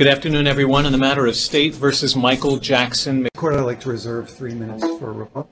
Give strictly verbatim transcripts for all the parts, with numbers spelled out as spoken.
Good afternoon, everyone. In the matter of State versus Michael Jackson. Court, I'd like to reserve three minutes for a rebuttal.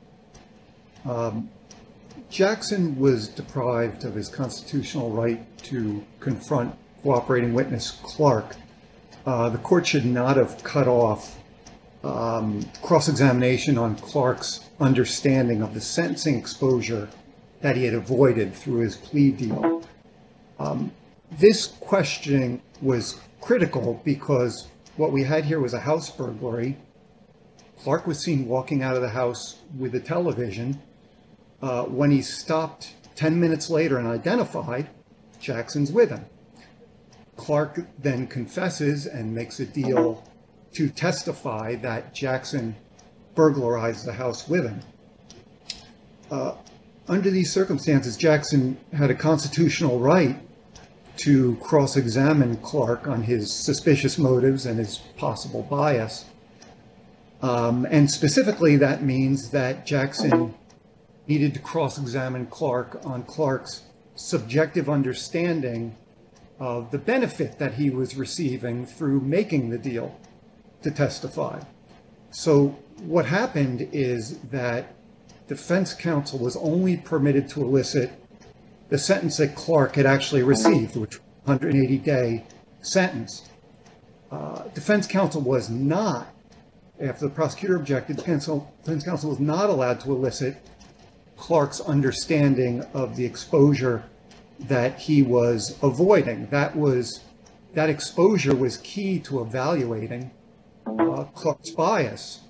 Um, Jackson was deprived of his constitutional right to confront cooperating witness Clark. Uh, the court should not have cut off um, cross-examination on Clark's understanding of the sentencing exposure that he had avoided through his plea deal. Um, this questioning was critical because what we had here was a house burglary. Clark was seen walking out of the house with a television. Uh, when he stopped ten minutes later and identified, Jackson's with him. Clark then confesses and makes a deal to testify that Jackson burglarized the house with him. Uh, under these circumstances, Jackson had a constitutional right to cross-examine Clark on his suspicious motives and his possible bias. Um, and specifically, that means that Jackson needed to cross-examine Clark on Clark's subjective understanding of the benefit that he was receiving through making the deal to testify. So what happened is that defense counsel was only permitted to elicit the sentence that Clark had actually received, which was a one hundred eighty day sentence. Uh, defense counsel was not, after the prosecutor objected, defense counsel was not allowed to elicit Clark's understanding of the exposure that he was avoiding. That was, that exposure was key to evaluating uh, Clark's bias.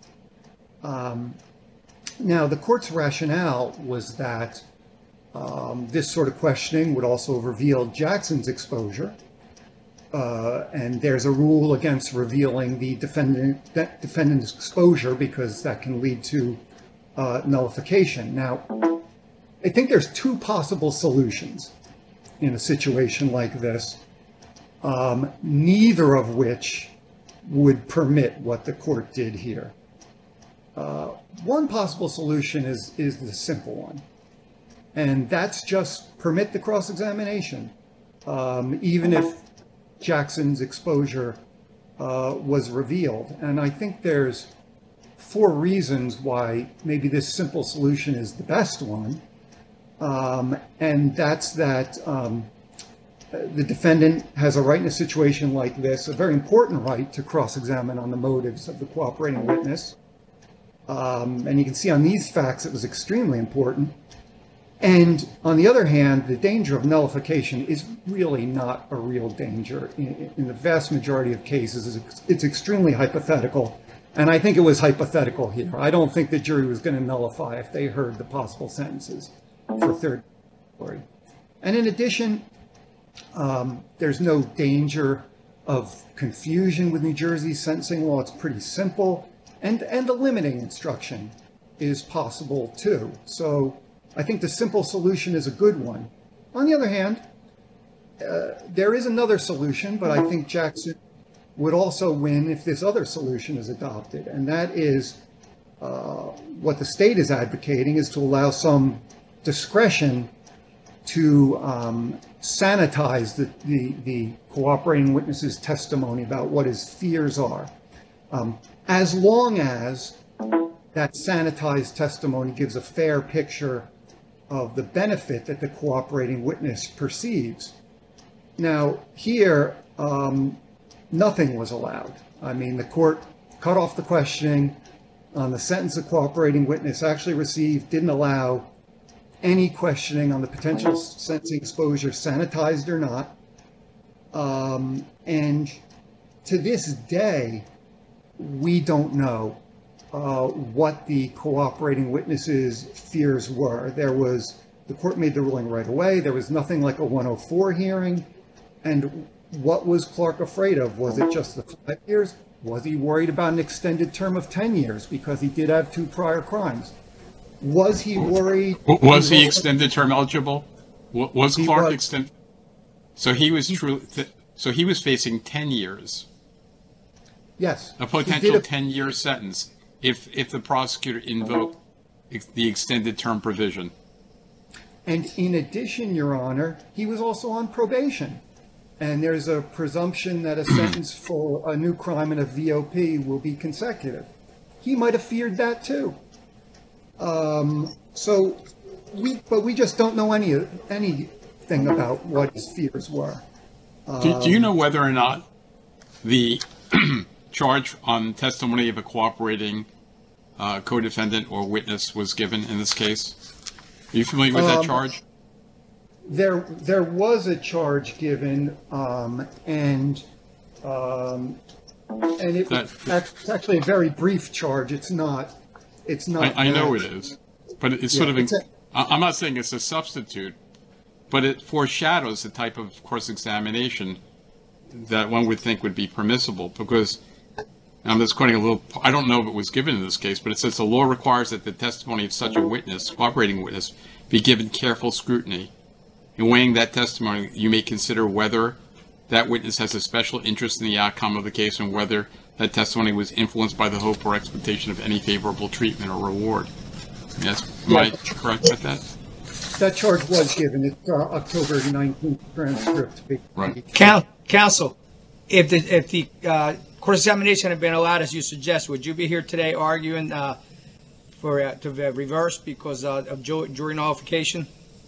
Um, now, the court's rationale was that Um, this sort of questioning would also reveal Jackson's exposure, uh, and there's a rule against revealing the defendant, that defendant's exposure because that can lead to uh, nullification. Now, I think there's two possible solutions in a situation like this, um, neither of which would permit what the court did here. Uh, one possible solution is, is the simple one. And that's just permit the cross-examination, um, even if Jackson's exposure uh, was revealed. And I think there's four reasons why maybe this simple solution is the best one. Um, and that's that um, the defendant has a right in a situation like this, a very important right to cross-examine on the motives of the cooperating witness. Um, and you can see on these facts it was extremely important. And on the other hand, the danger of nullification is really not a real danger. In, in the vast majority of cases, it's, it's extremely hypothetical. And I think it was hypothetical here. I don't think the jury was going to nullify if they heard the possible sentences for third degree. And in addition, um, there's no danger of confusion with New Jersey's sentencing law. It's pretty simple. And, and the limiting instruction is possible too. So I think the simple solution is a good one. On the other hand, uh, there is another solution, but I think Jackson would also win if this other solution is adopted. And that is uh, what the state is advocating, is to allow some discretion to um, sanitize the, the, the cooperating witness's testimony about what his fears are, um, as long as that sanitized testimony gives a fair picture of the benefit that the cooperating witness perceives. Now, here, um, nothing was allowed. I mean, the court cut off the questioning on the sentence the cooperating witness actually received, didn't allow any questioning on the potential sentencing exposure, sanitized or not. Um, and to this day, we don't know Uh, what the cooperating witnesses' fears were. There was, the court made the ruling right away. There was nothing like a one oh four hearing. And what was Clark afraid of? Was it just the five years? Was he worried about an extended term of ten years because he did have two prior crimes? Was he worried? Was he extended term eligible? Was Clark extended? So he was true. So he was facing ten years. Yes. A potential ten-year sentence if if the prosecutor invoked ex the extended term provision. And in addition, Your Honor, he was also on probation. and there's a presumption that a sentence for a new crime and a V O P will be consecutive. He might have feared that too. Um, so, we but we just don't know any anything about what his fears were. Um, do, do you know whether or not the charge on testimony of a cooperating uh, co-defendant or witness was given in this case? Are you familiar with that um, charge? There, there was a charge given, um, and um, and it, That- it's actually a very brief charge. It's not. It's not. I, I know much. it is, but it's Yeah, sort of. In, it's a- I- I'm not saying it's a substitute, but it foreshadows the type of cross-examination that one would think would be permissible. Because I'm just quoting a little. I don't know if it was given in this case, but it says the law requires that the testimony of such a witness, cooperating witness, be given careful scrutiny. In weighing that testimony, you may consider whether that witness has a special interest in the outcome of the case and whether that testimony was influenced by the hope or expectation of any favorable treatment or reward. Yes, am I correct with that? That charge was given. It's uh, October nineteenth transcript. Right. Coun- Counsel, if the if the uh, cross-examination had been allowed, as you suggest, would you be here today arguing uh, for uh, to uh, reverse because uh, of ju- jury nullification?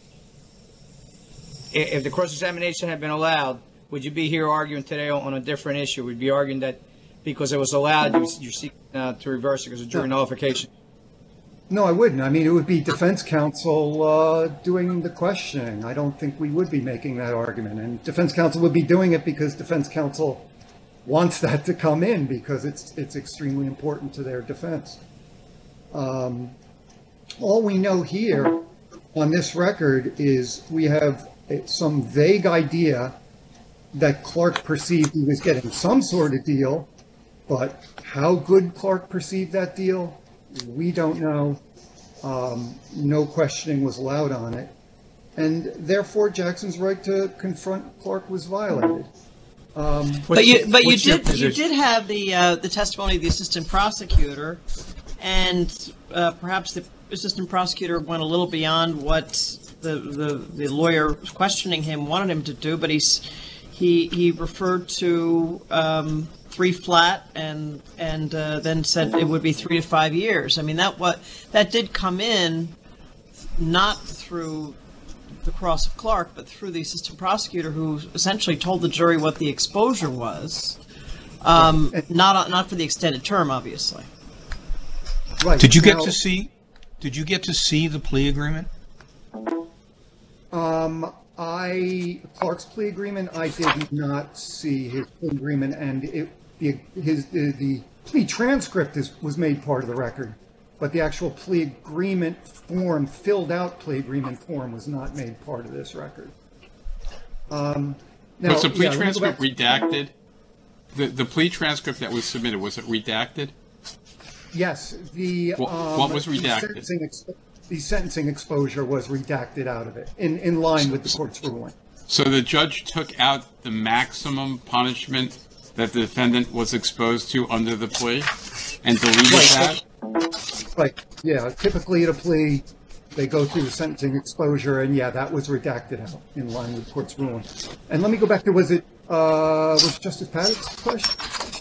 I- If the cross-examination had been allowed, would you be here arguing today on, on a different issue? Would you be arguing that because it was allowed, you, you're seeking uh, to reverse it because of jury No. nullification? No, I wouldn't. I mean, it would be defense counsel uh, doing the questioning. I don't think we would be making that argument. And defense counsel would be doing it because defense counsel wants that to come in because it's it's extremely important to their defense. Um, all we know here on this record is we have some vague idea that Clark perceived he was getting some sort of deal, but how good Clark perceived that deal, we don't know. Um, no questioning was allowed on it. And therefore, Jackson's right to confront Clark was violated. Um, But you, but you what's your did, you position? did have the uh, the testimony of the assistant prosecutor, and uh, perhaps the assistant prosecutor went a little beyond what the, the the lawyer questioning him wanted him to do. But he's he he referred to um, three flat and and uh, then said it would be three to five years. I mean that what that did come in, not through the cross of Clark, but through the assistant prosecutor, who essentially told the jury what the exposure was, um, not not for the extended term, obviously. right. Did you get Now, to see? Did you get to see the plea agreement? Um, I Clark's plea agreement. I did not see his plea agreement, and it the his the, the plea transcript is was made part of the record, but the actual plea agreement form, filled out plea agreement form, was not made part of this record. Um, now, Was the plea yeah, let me go transcript back- redacted? The the plea transcript that was submitted, was it redacted? Yes, the What- um, what was the redacted? sentencing ex- The sentencing exposure was redacted out of it, in, in line with the court's ruling. So the judge took out the maximum punishment that the defendant was exposed to under the plea and deleted Right. that? Right, yeah, typically at a plea, they go through the sentencing exposure, and yeah, that was redacted out in line with the court's ruling. And let me go back to, was it, uh, was Justice Paddock's question?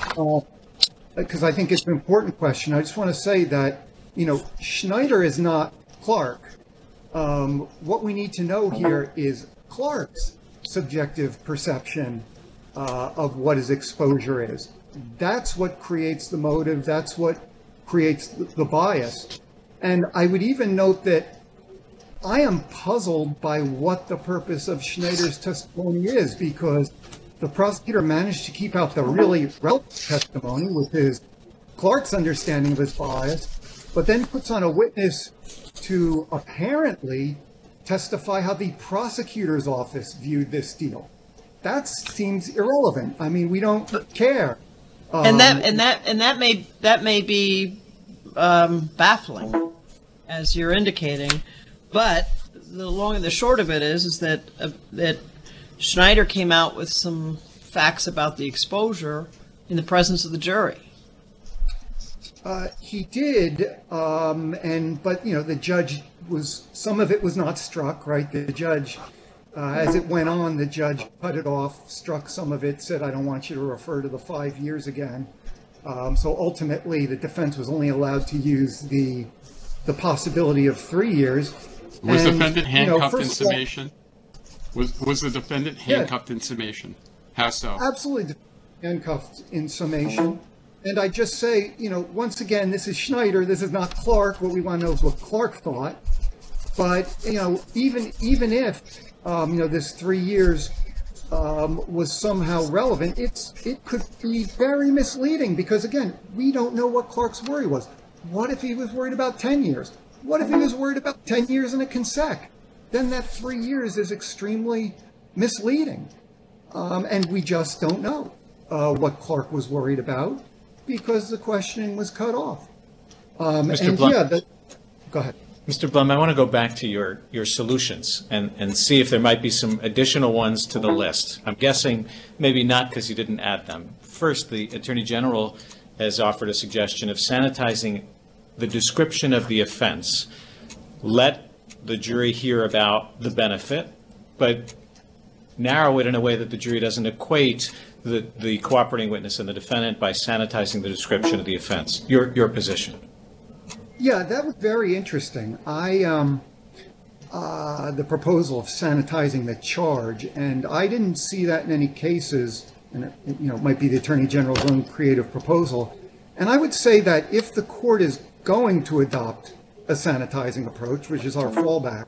Because I think it's an important question. I just want to say that, you know, Schneider is not Clark. Um, what we need to know here is Clark's subjective perception uh, of what his exposure is. That's what creates the motive. That's what creates the, the bias. And I would even note that I am puzzled by what the purpose of Schneider's testimony is, because the prosecutor managed to keep out the really relevant testimony with his Clark's understanding of his bias, but then puts on a witness to apparently testify how the prosecutor's office viewed this deal. That seems irrelevant. I mean, we don't care. Um, And that and that and that may that may be um, baffling, as you're indicating. But the long and the short of it is is that uh, that Schneider came out with some facts about the exposure in the presence of the jury. Uh, he did, um, and but you know the judge was, some of it was not struck, right? The judge Uh, as it went on, the judge cut it off, struck some of it, said, I don't want you to refer to the five years again. Um, so ultimately, the defense was only allowed to use the the possibility of three years. Was the And, defendant you know, handcuffed in first of all- summation? Was was the defendant handcuffed in summation? How so? Absolutely handcuffed in summation. And I just say, you know, once again, this is Schneider. This is not Clark. What we want to know is what Clark thought. But, you know, even even if, um, you know, this three years um, was somehow relevant, it's it could be very misleading because, again, we don't know what Clark's worry was. What if he was worried about ten years? What if he was worried about ten years in a consec? Then that three years is extremely misleading. Um, and we just don't know uh, what Clark was worried about because the questioning was cut off. Um, Mister and Blum. yeah, that, go ahead. Mister Blum, I want to go back to your, your solutions and, and see if there might be some additional ones to the list. I'm guessing maybe not because you didn't add them. First, the Attorney General has offered a suggestion of sanitizing the description of the offense. Let the jury hear about the benefit, but narrow it in a way that the jury doesn't equate the, the cooperating witness and the defendant by sanitizing the description of the offense. Your, your position. Yeah, that was very interesting. I, um, uh, the proposal of sanitizing the charge, and I didn't see that in any cases, and it, you know, it might be the Attorney General's own creative proposal. And I would say that if the court is going to adopt a sanitizing approach, which is our fallback,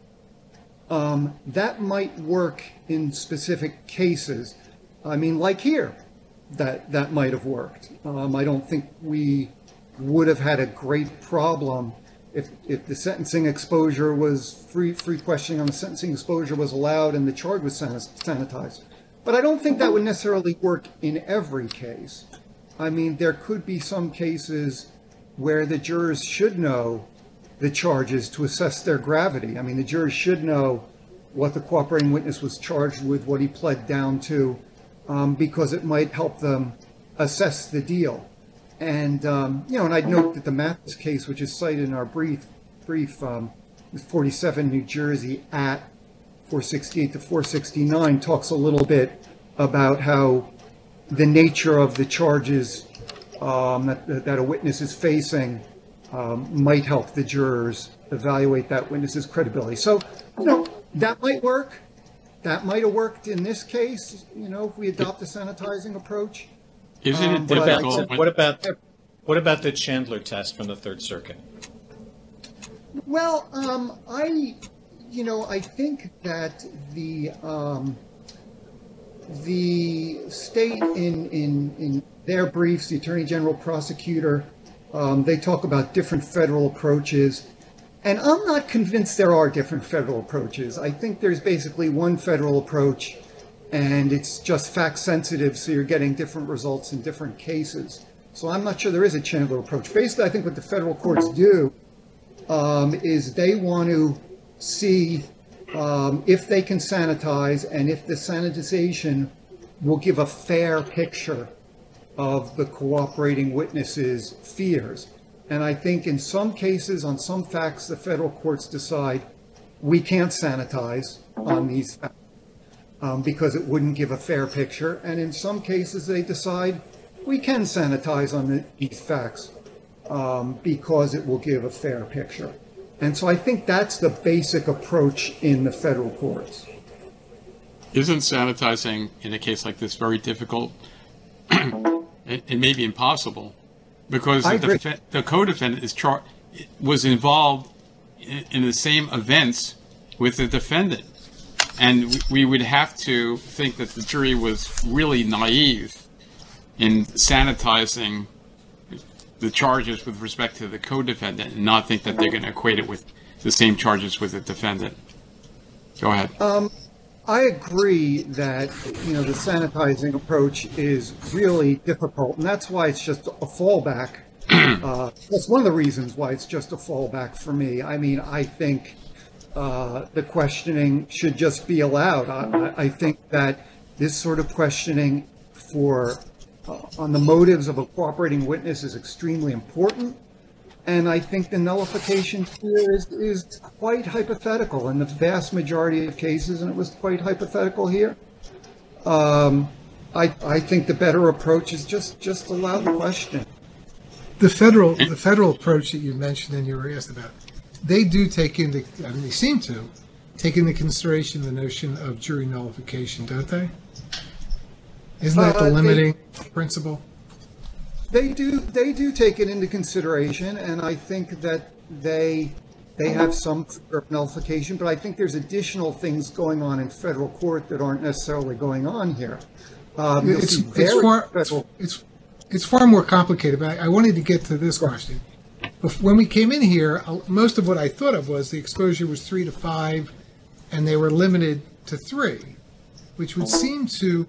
um, that might work in specific cases. I mean, like here, that, that might have worked. Um, I don't think we would have had a great problem if, if the sentencing exposure was free, free questioning on the sentencing exposure was allowed and the charge was sanitized. But I don't think that would necessarily work in every case. I mean, there could be some cases where the jurors should know the charges to assess their gravity. I mean, the jurors should know what the cooperating witness was charged with, what he pled down to, um, because it might help them assess the deal. And, um, you know, and I'd note that the Mathis case, which is cited in our brief, brief um, forty-seven New Jersey at four sixty-eight to four sixty-nine, talks a little bit about how the nature of the charges um, that, that a witness is facing um, might help the jurors evaluate that witness's credibility. So, you know, that might work. That might have worked in this case, you know, if we adopt a sanitizing approach. Isn't Um, it What but I- difficult? about, when- what about, what about the Chandler test from the Third Circuit? Well, um, I, you know, I think that the um, the state in, in in their briefs, the Attorney General, prosecutor, um, they talk about different federal approaches, and I'm not convinced there are different federal approaches. I think there's basically one federal approach, and it's just fact sensitive, so you're getting different results in different cases. So I'm not sure there is a Chandler approach. Basically, I think what the federal courts do um, is they want to see um, if they can sanitize and if the sanitization will give a fair picture of the cooperating witnesses' fears. And I think in some cases, on some facts, the federal courts decide we can't sanitize on these facts um, because it wouldn't give a fair picture. And in some cases, they decide we can sanitize on the, these facts um, because it will give a fair picture. And so I think that's the basic approach in the federal courts. Isn't sanitizing in a case like this very difficult? it, it may be impossible because I the, agree. defe- the co-defendant is char- was involved in, in the same events with the defendant. And we, we would have to think that the jury was really naive in sanitizing the charges with respect to the co-defendant and not think that they're going to equate it with the same charges with the defendant. Go ahead. Um, I agree that, you know, the sanitizing approach is really difficult, and that's why it's just a fallback. uh, that's one of the reasons why it's just a fallback for me. I mean, I think uh, the questioning should just be allowed. I, I think that this sort of questioning for uh, on the motives of a cooperating witness is extremely important. And I think the nullification here is, is quite hypothetical in the vast majority of cases, and it was quite hypothetical here. Um, I, I think the better approach is just, just allow the question. The federal, the federal approach that you mentioned and you were asked about, they do take into, I mean, they seem to take into consideration the notion of jury nullification, don't they? Isn't that the Uh, they- limiting principle? They do, they do take it into consideration, and I think that they, they have some nullification, but I think there's additional things going on in federal court that aren't necessarily going on here. Um, you'll It's, see it's very far, federal- it's, it's far more complicated, but I, I wanted to get to this question. Bef- When we came in here, uh, most of what I thought of was the exposure was three to five, and they were limited to three, which would seem to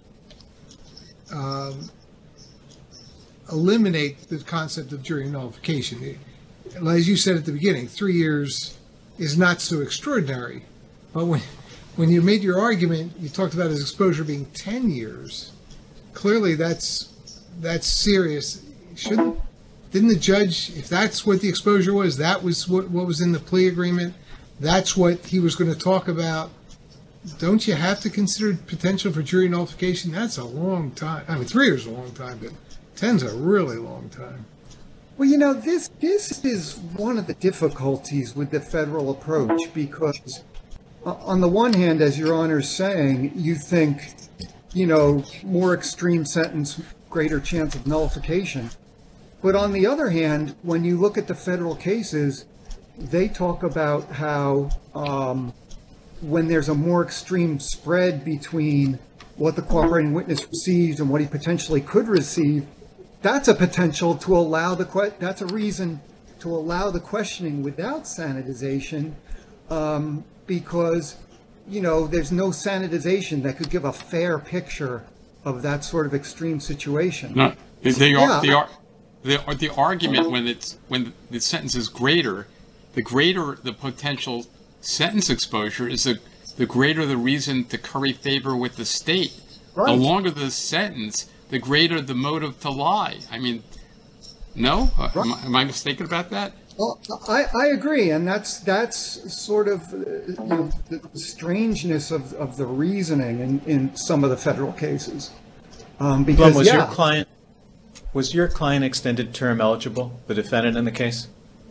um, eliminate the concept of jury nullification. As you said at the beginning, three years is not so extraordinary. But when, when you made your argument, you talked about his exposure being ten years. Clearly, that's that's serious. Shouldn't didn't the judge, if that's what the exposure was, that was what, what was in the plea agreement, that's what he was going to talk about. Don't you have to consider potential for jury nullification? That's a long time. I mean, three years is a long time, but ten's a really long time. Well, you know, this this is one of the difficulties with the federal approach, because uh, on the one hand, as Your Honor is saying, you think, you know, more extreme sentence, greater chance of nullification. But on the other hand, when you look at the federal cases, they talk about how um, when there's a more extreme spread between what the cooperating witness receives and what he potentially could receive, that's a potential to allow the que- that's a reason to allow the questioning without sanitization, um, because you know there's no sanitization that could give a fair picture of that sort of extreme situation. No, they, they are, Yeah. they are, the, the argument when it's, when the sentence is greater, the greater the potential sentence exposure is the, the greater the reason to curry favor with the state. Right. The longer the sentence, the greater the motive to lie. I mean, no? Uh, am, I, am I mistaken about that? Well, I, I agree, and that's that's sort of uh, you know, the strangeness of, of the reasoning in, in some of the federal cases. Um, because Blum, was yeah, your client, was your client extended term eligible, the defendant in the case?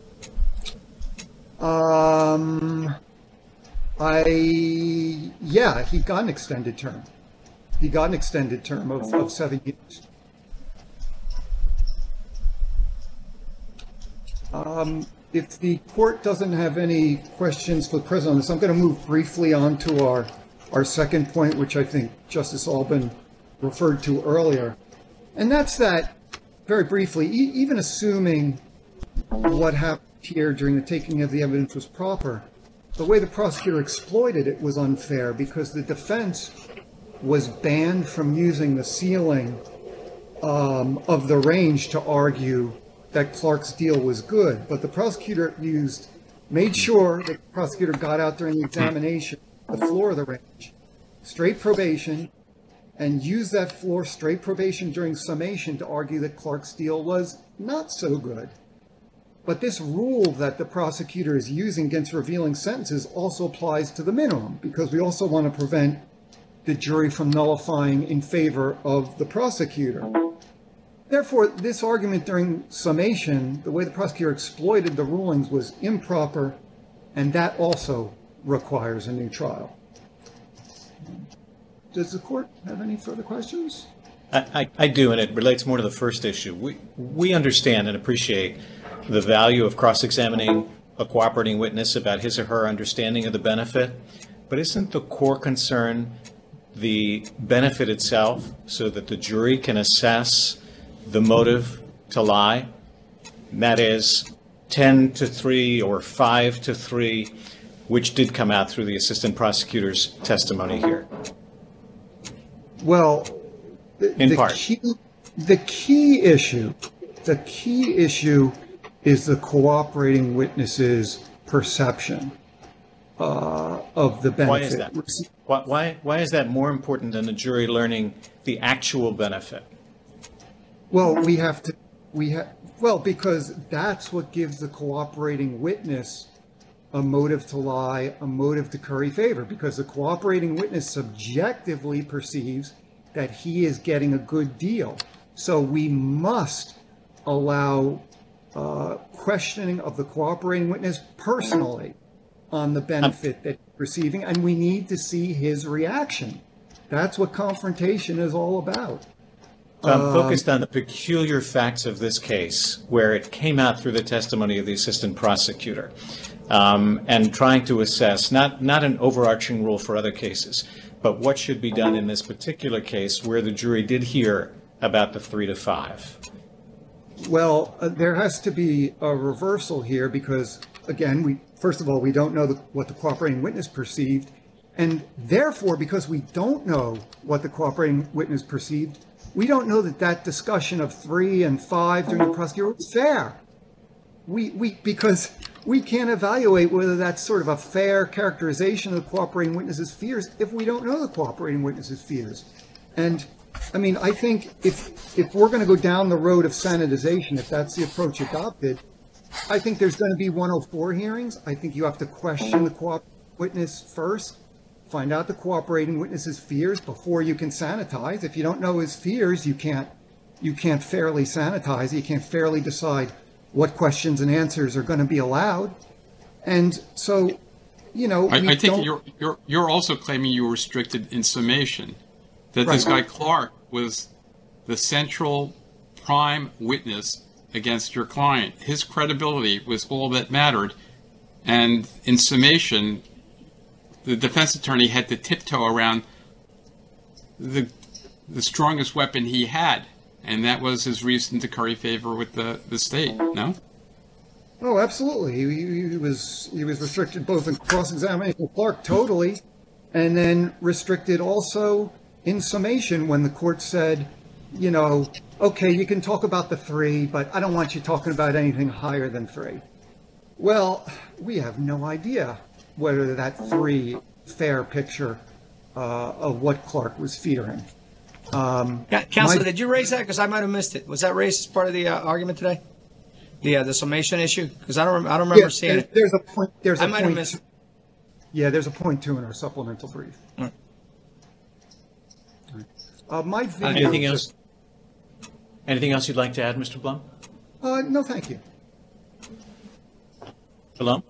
um, I yeah, he got an extended term. He got an extended term of, of seven years. Um, if the court doesn't have any questions for the president on this, I'm going to move briefly on to our, our second point, which I think Justice Albin referred to earlier. And that's that, very briefly, e- even assuming what happened here during the taking of the evidence was proper, the way the prosecutor exploited it was unfair, because the defense was banned from using the ceiling um, of the range to argue that Clark's deal was good. But the prosecutor used, made sure that the prosecutor got out during the examination, the floor of the range, straight probation, and used that floor straight probation during summation to argue that Clark's deal was not so good. But this rule that the prosecutor is using against revealing sentences also applies to the minimum, because we also want to prevent the jury from nullifying in favor of the prosecutor. Therefore, this argument during summation, the way the prosecutor exploited the rulings, was improper, and that also requires a new trial. Does the court have any further questions? I, I, I do, and it relates more to the first issue. We, we understand and appreciate the value of cross-examining a cooperating witness about his or her understanding of the benefit, but isn't the core concern the benefit itself, so that the jury can assess the motive to lie? And that is ten to three or five to three, which did come out through the assistant prosecutor's testimony here. Well, the, In the part. key, the key issue, the key issue is the cooperating witness's perception uh, of the benefit. Why is that? Why, why, why is that more important than the jury learning the actual benefit? Well, we have to We have, well, because that's what gives the cooperating witness a motive to lie, a motive to curry favor, because the cooperating witness subjectively perceives that he is getting a good deal. So we must allow uh, questioning of the cooperating witness personally on the benefit that he's receiving, and we need to see his reaction. That's what confrontation is all about. So I'm focused on the peculiar facts of this case, where it came out through the testimony of the assistant prosecutor, um, and trying to assess, not, not an overarching rule for other cases, but what should be done in this particular case where the jury did hear about the three to five. Well, uh, there has to be a reversal here because, again, we first of all, we don't know the, what the cooperating witness perceived, and therefore, because we don't know what the cooperating witness perceived, we don't know that that discussion of three and five during the prosecutor was fair. We, we, because we can't evaluate whether that's sort of a fair characterization of the cooperating witness's fears if we don't know the cooperating witness's fears. And I mean, I think if if we're going to go down the road of sanitization, if that's the approach adopted, I think there's going to be one oh four hearings. I think you have to question the cooperating witness first. Find out the cooperating witness's fears before you can sanitize. If you don't know his fears, you can't you can't fairly sanitize. You can't fairly decide what questions and answers are going to be allowed. And so, you know, I, we I think don't... you're you're you're also claiming you were restricted in summation, that Right. this guy Clark was the central prime witness against your client. His credibility was all that mattered, and in summation, the defense attorney had to tiptoe around the the strongest weapon he had, and that was his reason to curry favor with the, the state, no? Oh, absolutely. He, he was he was restricted both in cross-examination of Clark totally, and then restricted also in summation when the court said, you know, okay, you can talk about the three, but I don't want you talking about anything higher than three. Well, we have no idea whether that three fair picture uh, of what Clark was fearing. Um, Yeah, Counselor, my- did you raise that? Because I might have missed it. Was that raised as part of the uh, argument today? The uh, the summation issue? Because I don't rem- I don't remember yeah, seeing there's, it. there's a point. There's a I might have point. missed it. Yeah, there's a point two in our supplemental brief. Mm. Uh, my video. Anything else? Anything else you'd like to add, Mister Blum? Uh, no, thank you. Blum?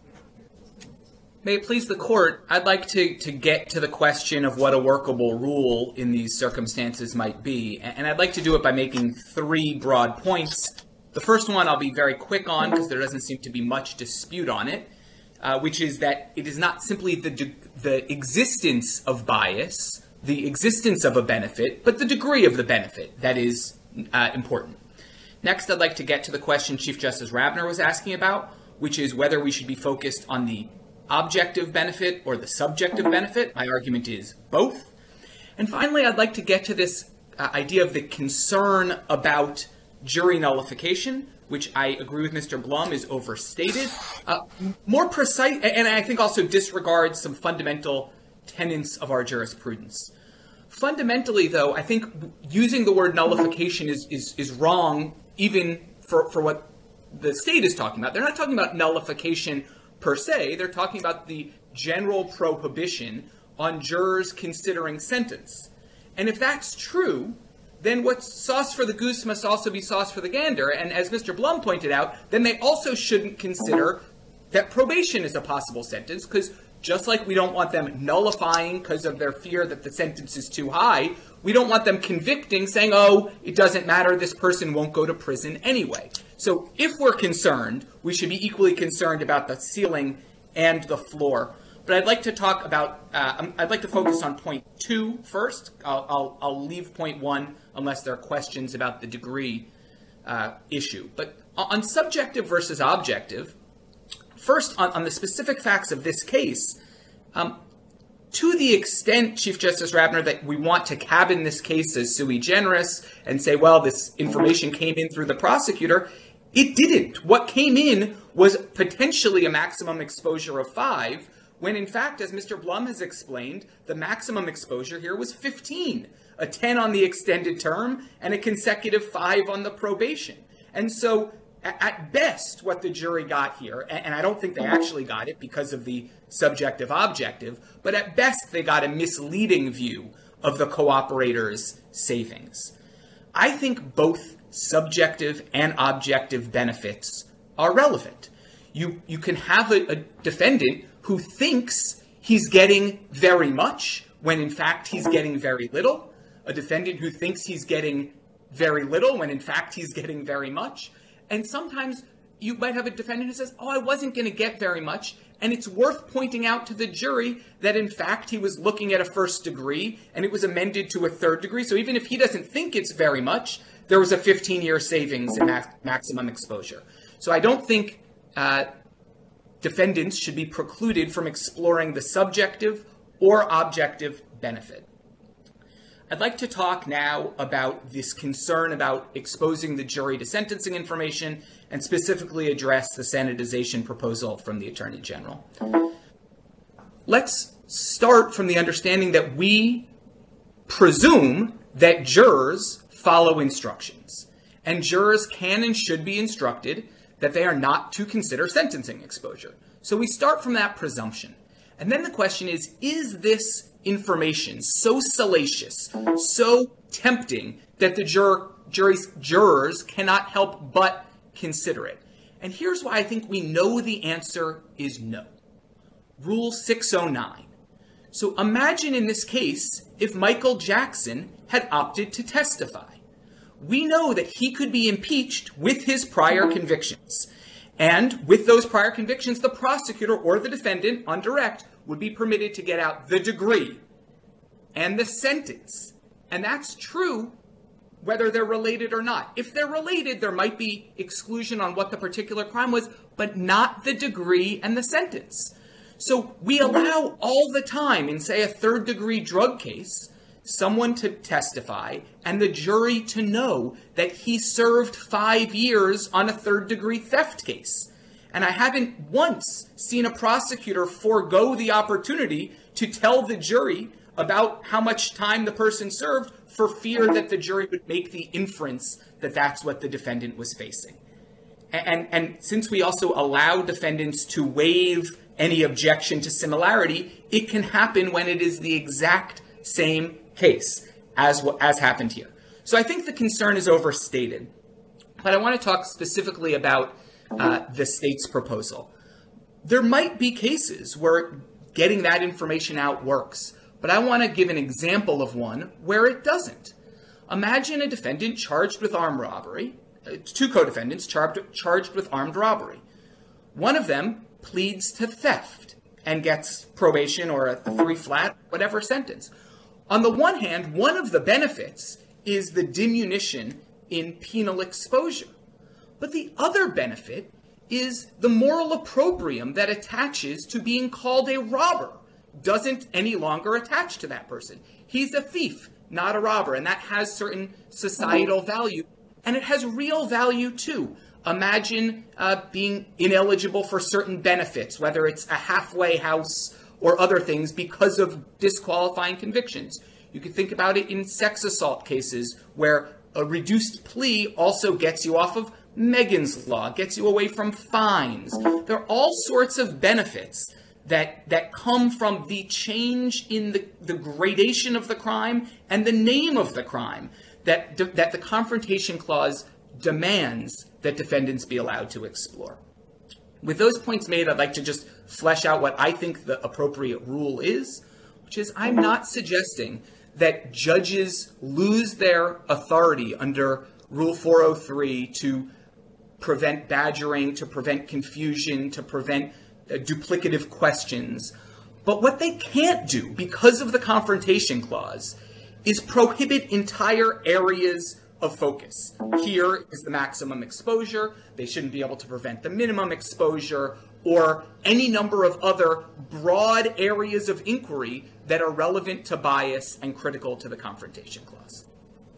May it please the court, I'd like to, to get to the question of what a workable rule in these circumstances might be. And I'd like to do it by making three broad points. The first one I'll be very quick on because there doesn't seem to be much dispute on it, uh, which is that it is not simply the, de- the existence of bias, the existence of a benefit, but the degree of the benefit that is uh, important. Next, I'd like to get to the question Chief Justice Rabner was asking about, which is whether we should be focused on the objective benefit or the subjective benefit. My argument is both. And finally, I'd like to get to this uh, idea of the concern about jury nullification, which I agree with Mister Blum is overstated. Uh, more precise, and I think also disregards some fundamental tenets of our jurisprudence. Fundamentally, though, I think using the word nullification is, is, is wrong, even for, for what the state is talking about. They're not talking about nullification per se. They're talking about the general prohibition on jurors considering sentence. And if that's true, then what's sauce for the goose must also be sauce for the gander. And as Mister Blum pointed out, then they also shouldn't consider that probation is a possible sentence, because just like we don't want them nullifying because of their fear that the sentence is too high, we don't want them convicting, saying, oh, it doesn't matter, this person won't go to prison anyway. So if we're concerned, we should be equally concerned about the ceiling and the floor. But I'd like to talk about, uh, I'd like to focus on point two first. I'll, I'll, I'll leave point one unless there are questions about the degree uh, issue. But on subjective versus objective, first on, on the specific facts of this case, um, to the extent, Chief Justice Rabner, that we want to cabin this case as sui generis and say, well, this information came in through the prosecutor, it didn't. What came in was potentially a maximum exposure of five, when in fact, as Mister Blum has explained, the maximum exposure here was fifteen, a ten on the extended term and a consecutive five on the probation. And so a- at best, what the jury got here, and, and I don't think they actually got it because of the subjective objective, but at best they got a misleading view of the cooperator's savings. I think both subjective and objective benefits are relevant. You, you can have a, a defendant who thinks he's getting very much when in fact he's getting very little, a defendant who thinks he's getting very little when in fact he's getting very much. And sometimes you might have a defendant who says, oh, I wasn't going to get very much. And it's worth pointing out to the jury that in fact he was looking at a first degree and it was amended to a third degree. So even if he doesn't think it's very much, there was a fifteen year savings in max- maximum exposure. So I don't think uh, defendants should be precluded from exploring the subjective or objective benefit. I'd like to talk now about this concern about exposing the jury to sentencing information and specifically address the sanitization proposal from the Attorney General. Let's start from the understanding that we presume that jurors follow instructions, and jurors can and should be instructed that they are not to consider sentencing exposure. So we start from that presumption. And then the question is, is this information so salacious, so tempting that the juror, jury's, jurors cannot help but consider it? And here's why I think we know the answer is no. Rule six oh nine. So imagine in this case if Michael Jackson had opted to testify. We know that he could be impeached with his prior convictions. And with those prior convictions, the prosecutor or the defendant on direct would be permitted to get out the degree and the sentence. And that's true whether they're related or not. If they're related, there might be exclusion on what the particular crime was, but not the degree and the sentence. So we allow all the time in, say, a third degree drug case, someone to testify and the jury to know that he served five years on a third degree theft case. And I haven't once seen a prosecutor forego the opportunity to tell the jury about how much time the person served for fear that the jury would make the inference that that's what the defendant was facing. And, and since we also allow defendants to waive any objection to similarity, it can happen when it is the exact same case as what as happened here. So I think the concern is overstated. But I want to talk specifically about uh, the state's proposal. There might be cases where getting that information out works, but I want to give an example of one where it doesn't. Imagine a defendant charged with armed robbery, uh, two co-defendants charged, charged with armed robbery. One of them pleads to theft and gets probation or a three flat, whatever sentence. On the one hand, one of the benefits is the diminution in penal exposure. But the other benefit is the moral opprobrium that attaches to being called a robber doesn't any longer attach to that person. He's a thief, not a robber, and that has certain societal value. And it has real value, too. Imagine uh, being ineligible for certain benefits, whether it's a halfway house or other things because of disqualifying convictions. You could think about it in sex assault cases where a reduced plea also gets you off of Megan's Law, gets you away from fines. There are all sorts of benefits that that come from the change in the, the gradation of the crime and the name of the crime that, that the Confrontation Clause demands that defendants be allowed to explore. With those points made, I'd like to just flesh out what I think the appropriate rule is, which is I'm not suggesting that judges lose their authority under Rule four oh three to prevent badgering, to prevent confusion, to prevent uh, duplicative questions. But what they can't do, because of the Confrontation Clause, is prohibit entire areas of focus. Here is the maximum exposure. They shouldn't be able to prevent the minimum exposure or any number of other broad areas of inquiry that are relevant to bias and critical to the Confrontation Clause.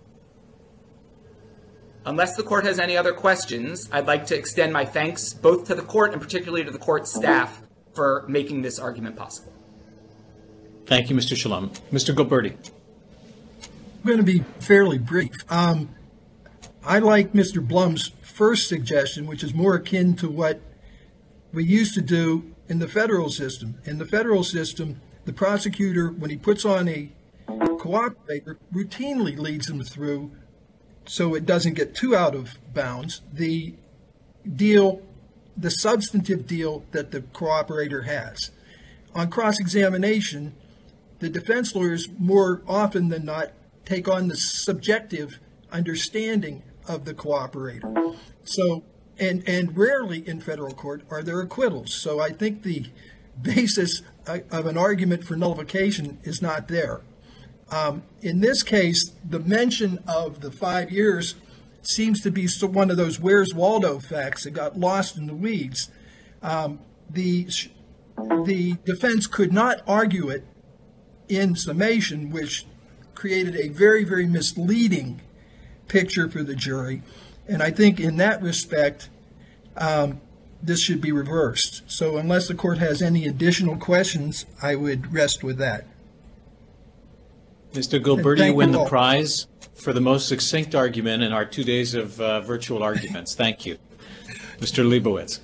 Unless the court has any other questions, I'd like to extend my thanks both to the court and particularly to the court staff for making this argument possible. Thank you, Mister Shalom. Mister Gilberti. I'm going to be fairly brief. Um, I like Mister Blum's first suggestion, which is more akin to what we used to do in the federal system. In the federal system, the prosecutor, when he puts on a cooperator, routinely leads them through so it doesn't get too out of bounds, the deal, the substantive deal that the cooperator has. On cross-examination, the defense lawyers more often than not take on the subjective understanding of the cooperator. So, and, and rarely in federal court are there acquittals. So I think the basis of an argument for nullification is not there. Um, in this case, the mention of the five years seems to be one of those Where's Waldo facts that got lost in the weeds. Um, the, the defense could not argue it in summation, which created a very, very misleading picture for the jury. And I think in that respect, um, this should be reversed. So unless the court has any additional questions, I would rest with that. Mister Gilberti, you win you the all. prize for the most succinct argument in our two days of uh, virtual arguments. Thank you. Mister Leibowitz.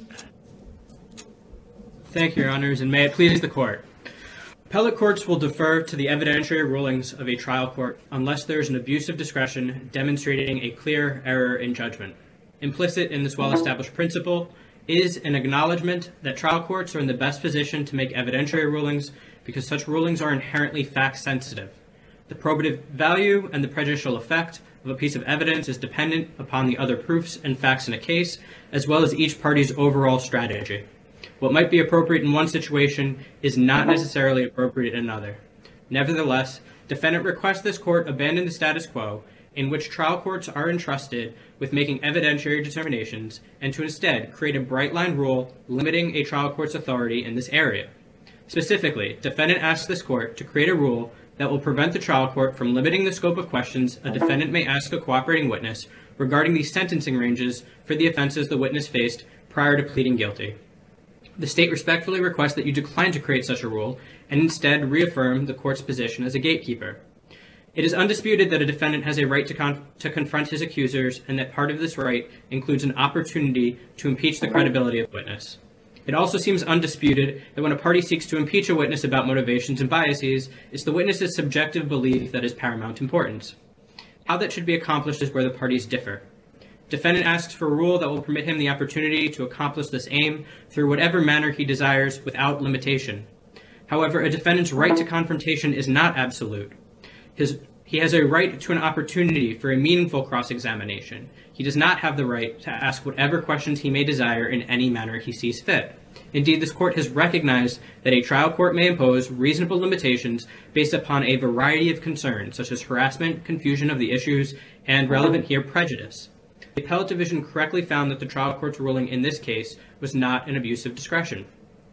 Thank you, Your Honors, and may it please the Court. Appellate courts will defer to the evidentiary rulings of a trial court unless there is an abuse of discretion demonstrating a clear error in judgment. Implicit in this well-established principle is an acknowledgement that trial courts are in the best position to make evidentiary rulings because such rulings are inherently fact-sensitive. The probative value and the prejudicial effect of a piece of evidence is dependent upon the other proofs and facts in a case, as well as each party's overall strategy. What might be appropriate in one situation is not necessarily appropriate in another. Nevertheless, defendant requests this court abandon the status quo in which trial courts are entrusted with making evidentiary determinations and to instead create a bright-line rule limiting a trial court's authority in this area. Specifically, defendant asks this court to create a rule that will prevent the trial court from limiting the scope of questions a defendant may ask a cooperating witness regarding the sentencing ranges for the offenses the witness faced prior to pleading guilty. The state respectfully requests that you decline to create such a rule and instead reaffirm the court's position as a gatekeeper. It is undisputed that a defendant has a right to, con- to confront his accusers and that part of this right includes an opportunity to impeach the credibility of the witness. It also seems undisputed that when a party seeks to impeach a witness about motivations and biases, it's the witness's subjective belief that is paramount importance. How that should be accomplished is where the parties differ. Defendant asks for a rule that will permit him the opportunity to accomplish this aim through whatever manner he desires without limitation. However, a defendant's right to confrontation is not absolute. His, he has a right to an opportunity for a meaningful cross-examination. He does not have the right to ask whatever questions he may desire in any manner he sees fit. Indeed, this court has recognized that a trial court may impose reasonable limitations based upon a variety of concerns, such as harassment, confusion of the issues, and relevant here prejudice. The appellate division correctly found that the trial court's ruling in this case was not an abuse of discretion.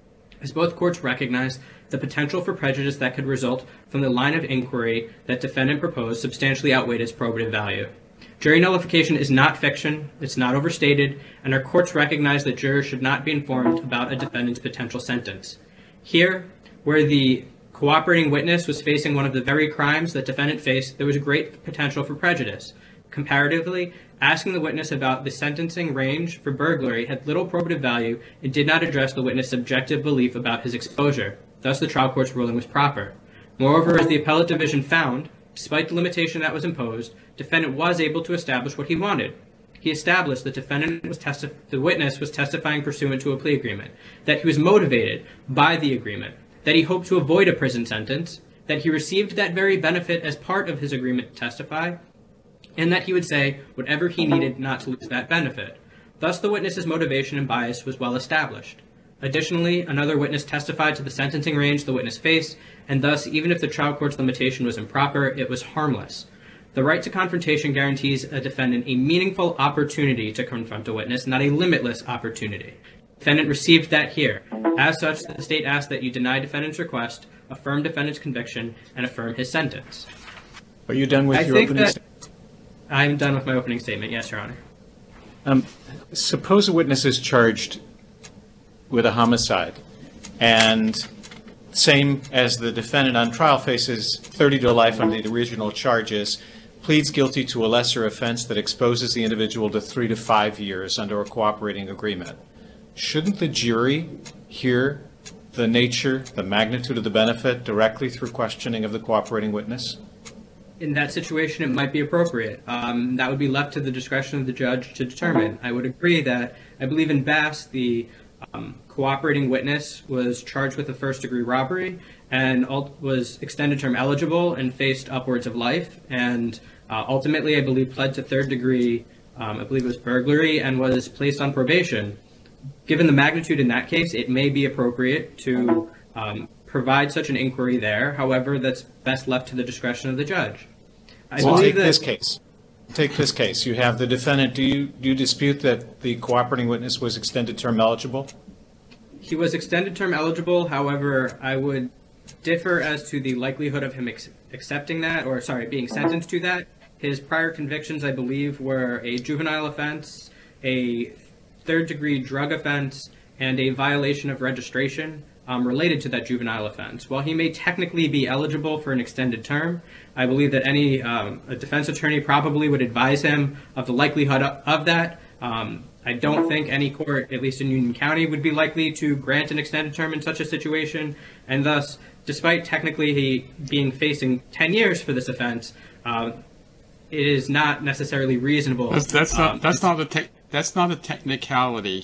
As both courts recognized, the potential for prejudice that could result from the line of inquiry that defendant proposed substantially outweighed its probative value. Jury nullification is not fiction, it's not overstated, and our courts recognize that jurors should not be informed about a defendant's potential sentence. Here, where the cooperating witness was facing one of the very crimes that defendant faced, there was great potential for prejudice. Comparatively, asking the witness about the sentencing range for burglary had little probative value and did not address the witness' subjective belief about his exposure. Thus, the trial court's ruling was proper. Moreover, as the appellate division found, despite the limitation that was imposed, defendant was able to establish what he wanted. He established that defendant was testi- the witness was testifying pursuant to a plea agreement, that he was motivated by the agreement, that he hoped to avoid a prison sentence, that he received that very benefit as part of his agreement to testify, and that he would say whatever he needed not to lose that benefit. Thus, the witness's motivation and bias was well established. Additionally, another witness testified to the sentencing range the witness faced, and thus, even if the trial court's limitation was improper, it was harmless. The right to confrontation guarantees a defendant a meaningful opportunity to confront a witness, not a limitless opportunity. Defendant received that here. As such, the state asks that you deny defendant's request, affirm defendant's conviction, and affirm his sentence. Are you done with I your think opening that statement? I'm done with my opening statement, yes, Your Honor. Um, suppose a witness is charged with a homicide, and same as the defendant on trial faces thirty to life under the original charges, pleads guilty to a lesser offense that exposes the individual to three to five years under a cooperating agreement. Shouldn't the jury hear the nature, the magnitude of the benefit directly through questioning of the cooperating witness? In that situation, it might be appropriate. Um, that would be left to the discretion of the judge to determine. I would agree that I believe in Bass, the um, cooperating witness was charged with a first-degree robbery and ult- was extended term eligible and faced upwards of life. And uh, ultimately, I believe, pled to third-degree, um, I believe it was burglary, and was placed on probation. Given the magnitude in that case, it may be appropriate to um, provide such an inquiry there. However, that's best left to the discretion of the judge. I Well, believe take that, this case. Take this case. You have the defendant. Do you, do you dispute that the cooperating witness was extended term eligible? He was extended term eligible. However, I would differ as to the likelihood of him ex- accepting that, or sorry, being sentenced to that. His prior convictions, I believe, were a juvenile offense, a third-degree drug offense, and a violation of registration um, related to that juvenile offense. While he may technically be eligible for an extended term, I believe that any um, a defense attorney probably would advise him of the likelihood of, of that. Um, I don't think any court, at least in Union County, would be likely to grant an extended term in such a situation, and thus, despite technically he being facing ten years for this offense, uh, it is not necessarily reasonable. That's, that's not um, that's not a tech that's not a technicality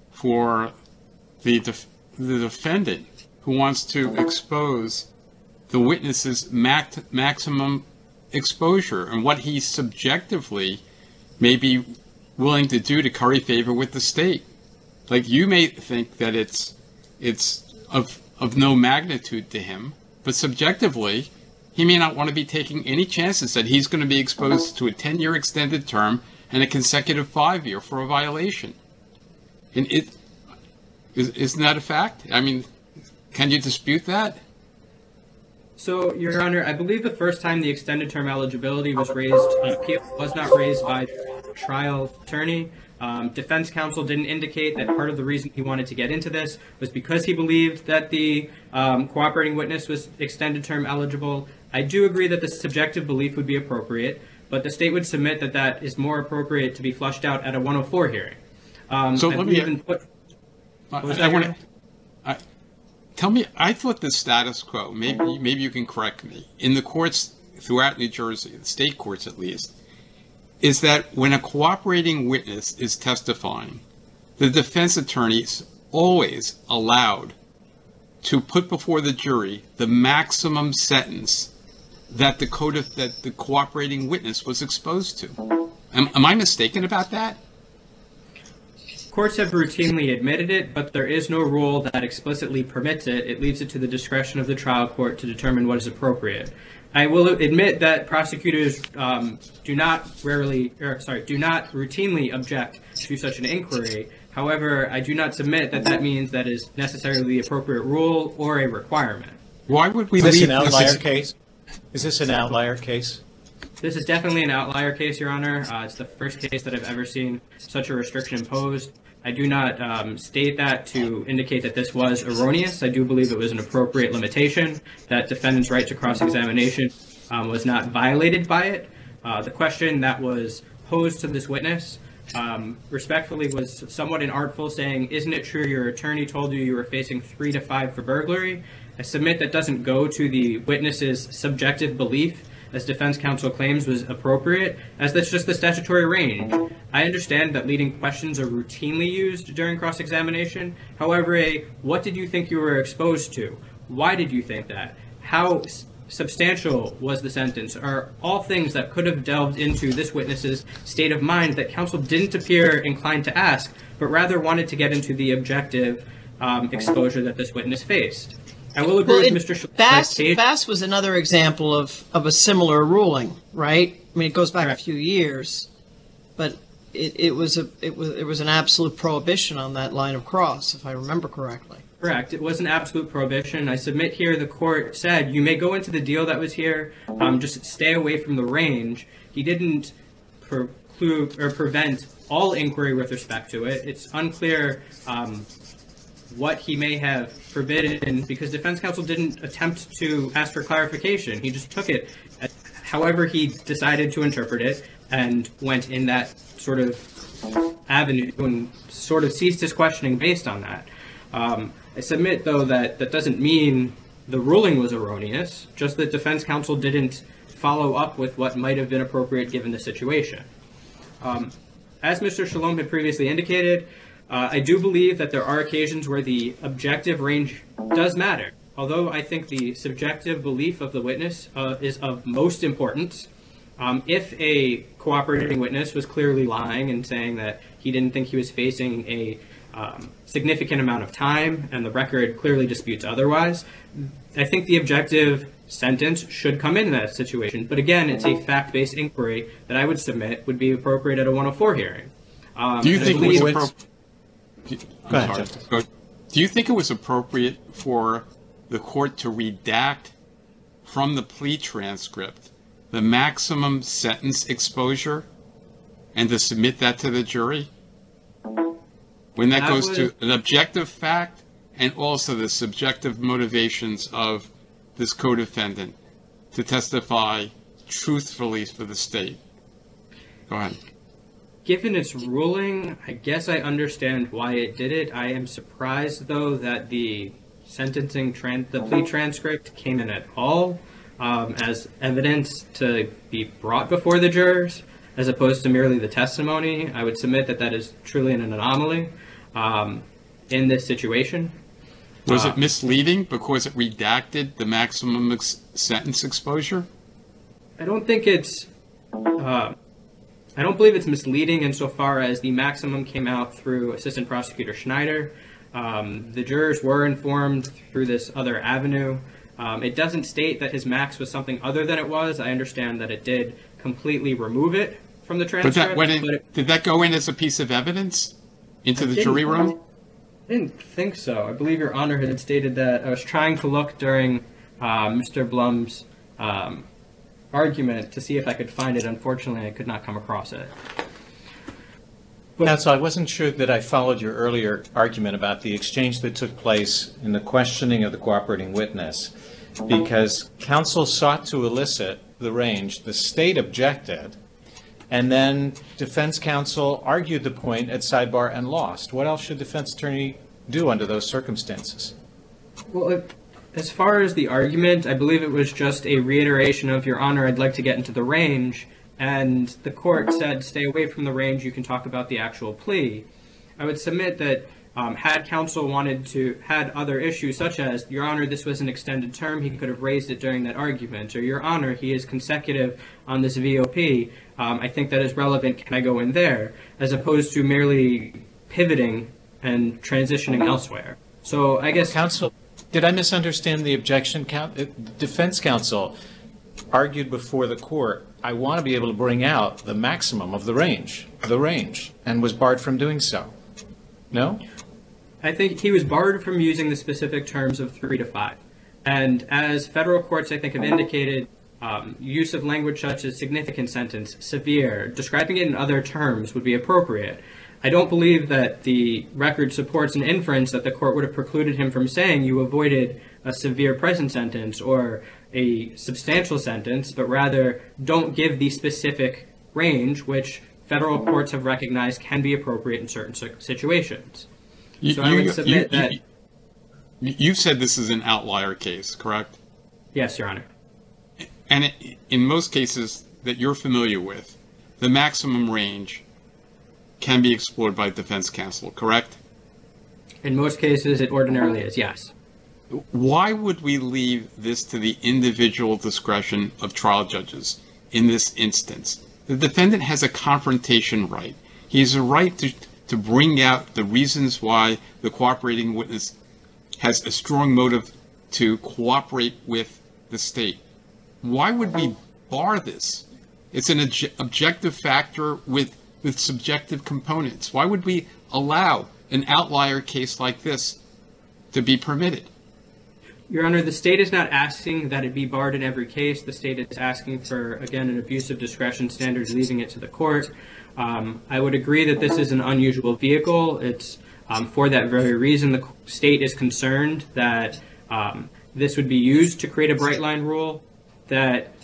for the def- the defendant who wants to expose the witness's max- maximum exposure and what he subjectively may be willing to do to curry favor with the state. Like, you may think that it's it's of of no magnitude to him, but subjectively, he may not want to be taking any chances that he's going to be exposed to a ten-year extended term and a consecutive five-year for a violation. And it is, isn't that a fact? I mean, can you dispute that? So, Your Honor, I believe the first time the extended term eligibility was raised on appeal was not raised by the trial attorney. Um, defense counsel didn't indicate that part of the reason he wanted to get into this was because he believed that the um, cooperating witness was extended term eligible. I do agree that the subjective belief would be appropriate, but the state would submit that that is more appropriate to be flushed out at a one oh four hearing. Um, So I let me- believe in what- I, was I that, want Your to I, tell me. I thought the status quo. Maybe maybe you can correct me. In the courts throughout New Jersey, the state courts at least, is that when a cooperating witness is testifying, the defense attorney is always allowed to put before the jury the maximum sentence that the code of, that the cooperating witness was exposed to. Am, am I mistaken about that? Courts have routinely admitted it, but there is no rule that explicitly permits it. It leaves it to the discretion of the trial court to determine what is appropriate. I will admit that prosecutors um, do not rarely, or sorry, do not routinely object to such an inquiry. However, I do not submit that that means that is necessarily the appropriate rule or a requirement. Why would we Is this leave an outlier this- case? Is this an outlier case? This is definitely an outlier case, Your Honor. Uh, it's the first case that I've ever seen such a restriction imposed. I do not um, state that to indicate that this was erroneous. I do believe it was an appropriate limitation, that defendant's right to cross-examination um, was not violated by it. Uh, the question that was posed to this witness um, respectfully was somewhat inartful, saying, isn't it true your attorney told you you were facing three to five for burglary? I submit that doesn't go to the witness's subjective belief, as defense counsel claims was appropriate, as that's just the statutory range. I understand that leading questions are routinely used during cross-examination. However, a what did you think you were exposed to? Why did you think that? How s- substantial was the sentence? Are all things that could have delved into this witness's state of mind that counsel didn't appear inclined to ask, but rather wanted to get into the objective um, exposure that this witness faced. I will agree Well, with it- Mister Sh- Bass, Page. Bass was another example of, of a similar ruling, right? I mean, it goes back Correct. a few years, but it, it was a it was it was an absolute prohibition on that line of cross, if I remember correctly. Correct. It was an absolute prohibition. I submit here the court said you may go into the deal that was here, um, just stay away from the range. He didn't preclude or prevent all inquiry with respect to it. It's unclear um, what he may have forbidden because defense counsel didn't attempt to ask for clarification. He just took it as however he decided to interpret it and went in that sort of avenue and sort of ceased his questioning based on that. Um, I submit, though, that that doesn't mean the ruling was erroneous, just that defense counsel didn't follow up with what might have been appropriate given the situation. Um, as Mister Shalom had previously indicated, uh, I do believe that there are occasions where the objective range does matter. Although I think the subjective belief of the witness uh, is of most importance. Um, if a cooperating witness was clearly lying and saying that he didn't think he was facing a um, significant amount of time, and the record clearly disputes otherwise, I think the objective sentence should come in that situation. But again, it's a fact-based inquiry that I would submit would be appropriate at a one oh four hearing. Um, Do you think it was believe- appropriate? Go ahead, Justice. Do you think it was appropriate for the court to redact from the plea transcript the maximum sentence exposure and to submit that to the jury? When that, That goes was- to an objective fact and also the subjective motivations of this co-defendant to testify truthfully for the state. Go ahead. Given its ruling, I guess I understand why it did it. I am surprised, though, that the sentencing, tran- the plea transcript came in at all um, as evidence to be brought before the jurors, as opposed to merely the testimony. I would submit that that is truly an anomaly um, in this situation. Was Uh, it misleading because it redacted the maximum ex- sentence exposure? I don't think it's. Uh, I don't believe it's misleading insofar as the maximum came out through Assistant Prosecutor Schneider. Um, the jurors were informed through this other avenue. Um, it doesn't state that his max was something other than it was. I understand that it did completely remove it from the But transcript. that went in, but it- did that go in as a piece of evidence into I the didn't- jury room? I didn't think so. I believe Your Honor had stated that. I was trying to look during uh, Mister Blum's um, argument to see if I could find it. Unfortunately, I could not come across it. Counsel, I wasn't sure that I followed your earlier argument about the exchange that took place in the questioning of the cooperating witness, because counsel sought to elicit the range, the state objected, and then defense counsel argued the point at sidebar and lost. What else should defense attorney do under those circumstances? Well, if, as far as the argument, I believe it was just a reiteration of, Your Honor, I'd like to get into the range, and the court said, stay away from the range, you can talk about the actual plea. I would submit that um, had counsel wanted to, had other issues such as, Your Honor, this was an extended term, he could have raised it during that argument, or Your Honor, he is consecutive on this V O P, um, I think that is relevant, can I go in there, as opposed to merely pivoting and transitioning elsewhere. So I guess... Counsel, did I misunderstand the objection? Coun- uh, Defense counsel argued before the court, I want to be able to bring out the maximum of the range, the range, and was barred from doing so. No? I think he was barred from using the specific terms of three to five. And as federal courts, I think, have indicated, um, use of language such as significant sentence, severe, describing it in other terms would be appropriate. I don't believe that the record supports an inference that the court would have precluded him from saying you avoided a severe present sentence or a substantial sentence, but rather don't give the specific range, which federal courts have recognized can be appropriate in certain situations. You, So I would submit that- you, you've said this is an outlier case, correct? Yes, Your Honor. And it, in most cases that you're familiar with, the maximum range can be explored by defense counsel, correct? In most cases, it ordinarily is, yes. Why would we leave this to the individual discretion of trial judges in this instance? The defendant has a confrontation right. He has a right to, to bring out the reasons why the cooperating witness has a strong motive to cooperate with the state. Why would we bar this? It's an obje- objective factor with, with subjective components. Why would we allow an outlier case like this to be permitted? Your Honor, the state is not asking that it be barred in every case. The state is asking for, again, an abuse of discretion standard, leaving it to the court. Um, I would agree that this is an unusual vehicle. It's um, for that very reason the state is concerned that um, this would be used to create a bright line rule, that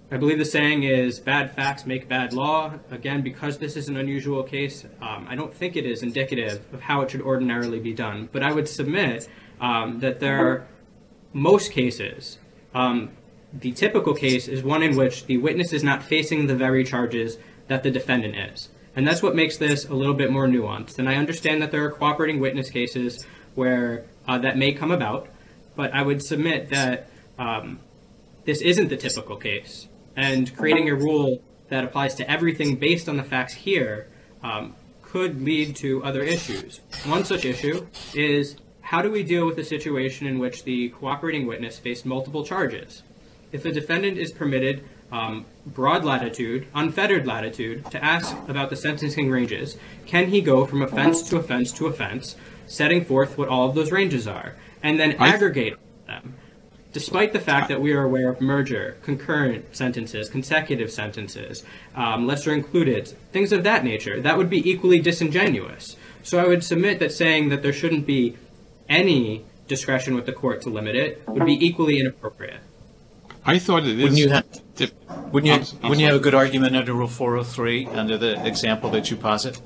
I believe the saying is bad facts make bad law. Again, because this is an unusual case, um, I don't think it is indicative of how it should ordinarily be done. But I would submit um, that there are most cases, um, the typical case is one in which the witness is not facing the very charges that the defendant is. And that's what makes this a little bit more nuanced. And I understand that there are cooperating witness cases where uh, that may come about, but I would submit that um, this isn't the typical case. And creating a rule that applies to everything based on the facts here um, could lead to other issues. One such issue is, how do we deal with a situation in which the cooperating witness faced multiple charges? If the defendant is permitted um, broad latitude, unfettered latitude, to ask about the sentencing ranges, can he go from offense to offense to offense, setting forth what all of those ranges are, and then I- aggregate them? Despite the fact that we are aware of merger, concurrent sentences, consecutive sentences, um, lesser included, things of that nature, that would be equally disingenuous. So I would submit that saying that there shouldn't be any discretion with the court to limit it would be equally inappropriate. I thought it is. Wouldn't you have, tip- wouldn't you, I'm- I'm wouldn't you have a sorry. good argument under Rule four oh three, under the example that you posit?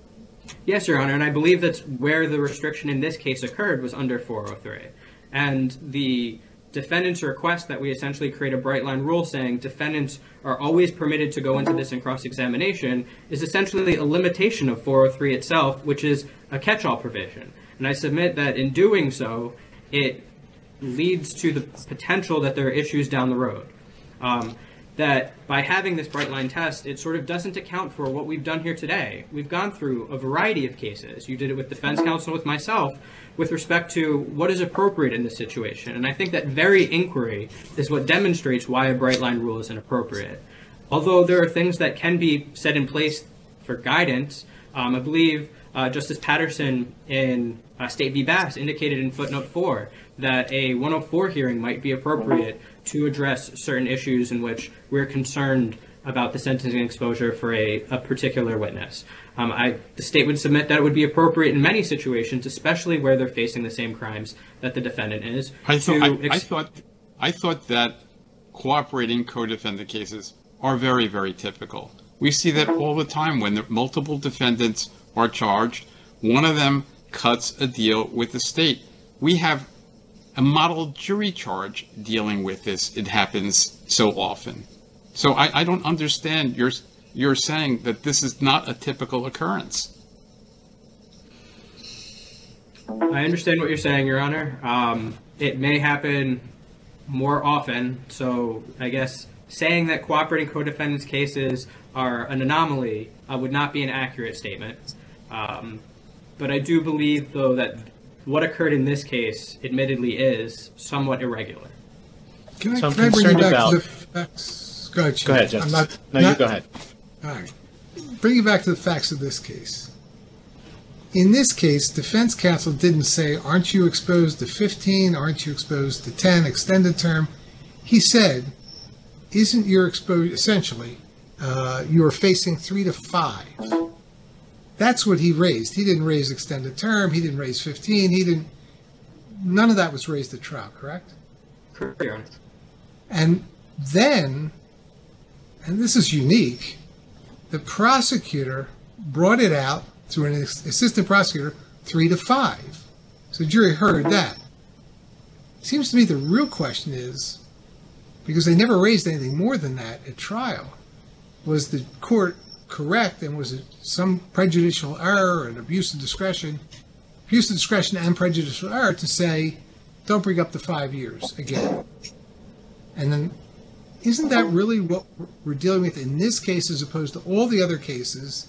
Yes, Your Honor, and I believe that's where the restriction in this case occurred, was under four oh three. And the defendant's request that we essentially create a bright line rule saying defendants are always permitted to go into this in cross-examination is essentially a limitation of four oh three itself, which is a catch-all provision. And I submit that in doing so, it leads to the potential that there are issues down the road. Um, that by having this bright line test, it sort of doesn't account for what we've done here today. We've gone through a variety of cases. You did it with defense counsel, with myself, with respect to what is appropriate in this situation. And I think that very inquiry is what demonstrates why a bright line rule is inappropriate. Although there are things that can be set in place for guidance, um, I believe uh, Justice Patterson in uh, State v. Bass indicated in footnote four that a one oh four hearing might be appropriate to address certain issues in which we're concerned about the sentencing exposure for a, a particular witness. Um, I, the state would submit that it would be appropriate in many situations, especially where they're facing the same crimes that the defendant is. I thought, to I, I ex- thought, I thought that cooperating co-defendant cases are very, very typical. We see that all the time when the multiple defendants are charged. One of them cuts a deal with the state. We have a model jury charge dealing with this. It happens so often. So I, I don't understand. You're you're saying that this is not a typical occurrence. I understand what you're saying, Your Honor. Um, it may happen more often, so I guess saying that cooperating co-defendants cases are an anomaly uh, would not be an accurate statement. Um, but I do believe, though, that what occurred in this case, admittedly, is somewhat irregular. Can I, So I'm can I bring you concerned back about- to the facts? Go ahead, Chief. Go ahead, I'm Justice. not- No, you not- go ahead. All right. Bring you back to the facts of this case. In this case, defense counsel didn't say, aren't you exposed to fifteen? Aren't you exposed to ten, extended term? He said, isn't your exposure, essentially, uh, you are facing three to five. That's what he raised. He didn't raise extended term. He didn't raise fifteen. He didn't, none of that was raised at trial, correct? Correct, Your Honor. And then, and this is unique, the prosecutor brought it out through an ass- assistant prosecutor, three to five. So the jury heard that. Seems to me the real question is, because they never raised anything more than that at trial, was the court correct, and was it some prejudicial error and abuse of discretion, abuse of discretion and prejudicial error to say, don't bring up the five years again? And then, isn't that really what we're dealing with in this case as opposed to all the other cases?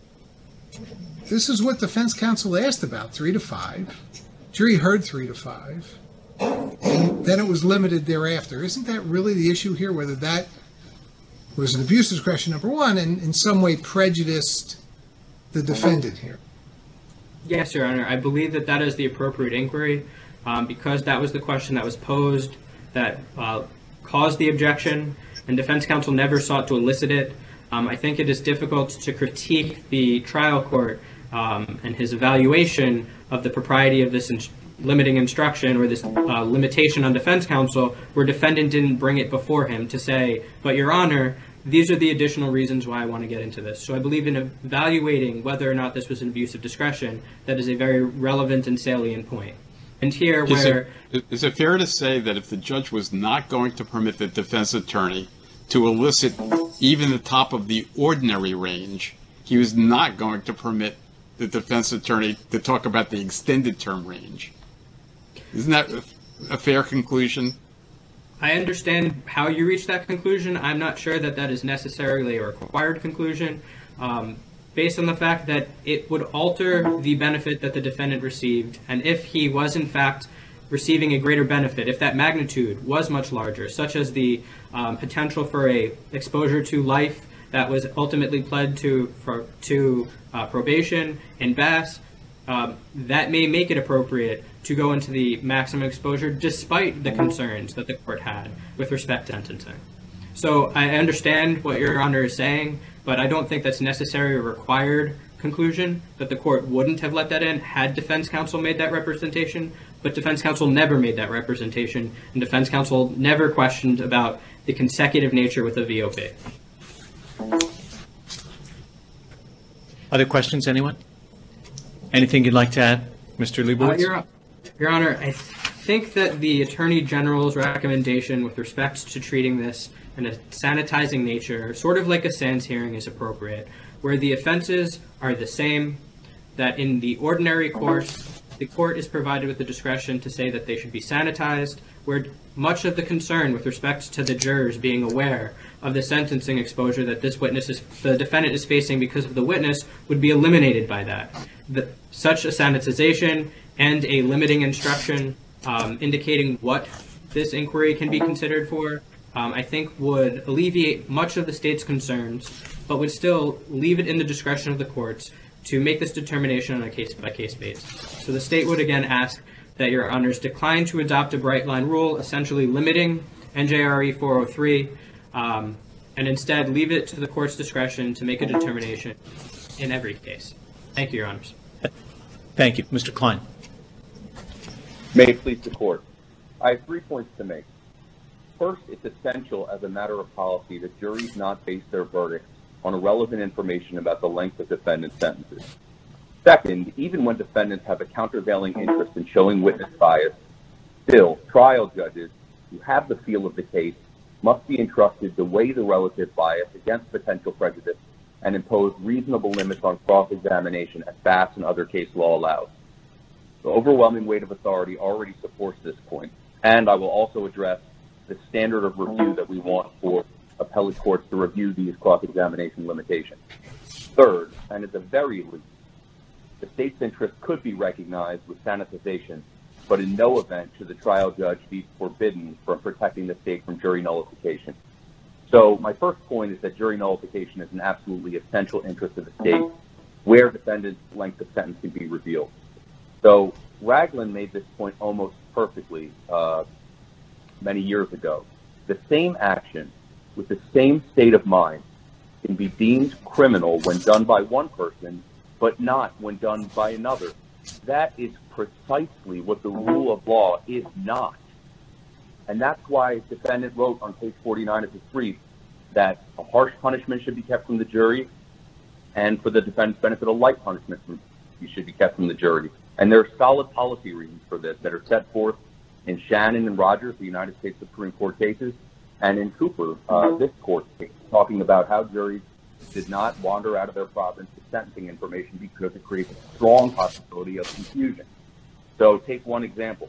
This is what defense counsel asked about, three to five. Jury heard three to five. And then it was limited thereafter. Isn't that really the issue here, whether that was an abuse of discretion, number one, and in some way prejudiced the defendant here? Yes, Your Honor. I believe that that is the appropriate inquiry, um, because that was the question that was posed that uh, caused the objection, and defense counsel never sought to elicit it. Um, I think it is difficult to critique the trial court um, and his evaluation of the propriety of this in- limiting instruction or this uh, limitation on defense counsel where defendant didn't bring it before him to say, but Your Honor, these are the additional reasons why I want to get into this. So I believe in evaluating whether or not this was an abuse of discretion, that is a very relevant and salient point. And here Is where... it, is it fair to say that if the judge was not going to permit the defense attorney to elicit even the top of the ordinary range, he was not going to permit the defense attorney to talk about the extended term range? Isn't that a fair conclusion? I understand how you reach that conclusion. I'm not sure that that is necessarily a required conclusion, um, based on the fact that it would alter the benefit that the defendant received. And if he was, in fact, receiving a greater benefit, if that magnitude was much larger, such as the um, potential for a exposure to life that was ultimately pled to for, to uh, probation and Bass, um, that may make it appropriate to go into the maximum exposure despite the concerns that the court had with respect to sentencing. So I understand what Your Honor is saying, but I don't think that's necessarily a required conclusion that the court wouldn't have let that in had defense counsel made that representation, but defense counsel never made that representation, and defense counsel never questioned about the consecutive nature with the V O P. Other questions, anyone? Anything you'd like to add, Mister Leibowitz? Uh, Your, Your Honor, I think that the Attorney General's recommendation with respect to treating this in a sanitizing nature, sort of like a SANS hearing, is appropriate, where the offenses are the same, that in the ordinary course, the court is provided with the discretion to say that they should be sanitized, where much of the concern with respect to the jurors being aware of the sentencing exposure that this witness is, the defendant is facing because of the witness, would be eliminated by that. The, such a sanitization and a limiting instruction um, indicating what this inquiry can be considered for, um, I think would alleviate much of the state's concerns, but would still leave it in the discretion of the courts to make this determination on a case-by-case basis. So the state would again ask that Your Honors decline to adopt a bright line rule, essentially limiting N J R E four oh three, um, and instead leave it to the court's discretion to make a determination in every case. Thank you, Your Honors. Thank you. Mister Klein. May it please the court. I have three points to make. First, it's essential as a matter of policy that juries not base their verdicts on irrelevant information about the length of defendant sentences. Second, even when defendants have a countervailing interest in showing witness bias, still, trial judges who have the feel of the case must be entrusted to weigh the relative bias against potential prejudice and impose reasonable limits on cross-examination as Bass and other case law allows. The overwhelming weight of authority already supports this point, and I will also address the standard of review that we want for appellate courts to review these cross-examination limitations. Third, and at the very least, the state's interest could be recognized with sanitization, but in no event should the trial judge be forbidden from protecting the state from jury nullification. So my first point is that jury nullification is an absolutely essential interest of the state where defendant's length of sentence can be revealed. So Ragland made this point almost perfectly uh, many years ago. The same action with the same state of mind can be deemed criminal when done by one person, but not when done by another. That is precisely what the rule of law is not. And that's why the defendant wrote on page forty-nine of his brief that a harsh punishment should be kept from the jury, and for the defendant's benefit, a light punishment should be kept from the jury. And there are solid policy reasons for this that are set forth in Shannon and Rogers, the United States Supreme Court cases, and in Cooper, uh, this court case, talking about how juries did not wander out of their province with sentencing information because it creates a strong possibility of confusion. So take one example.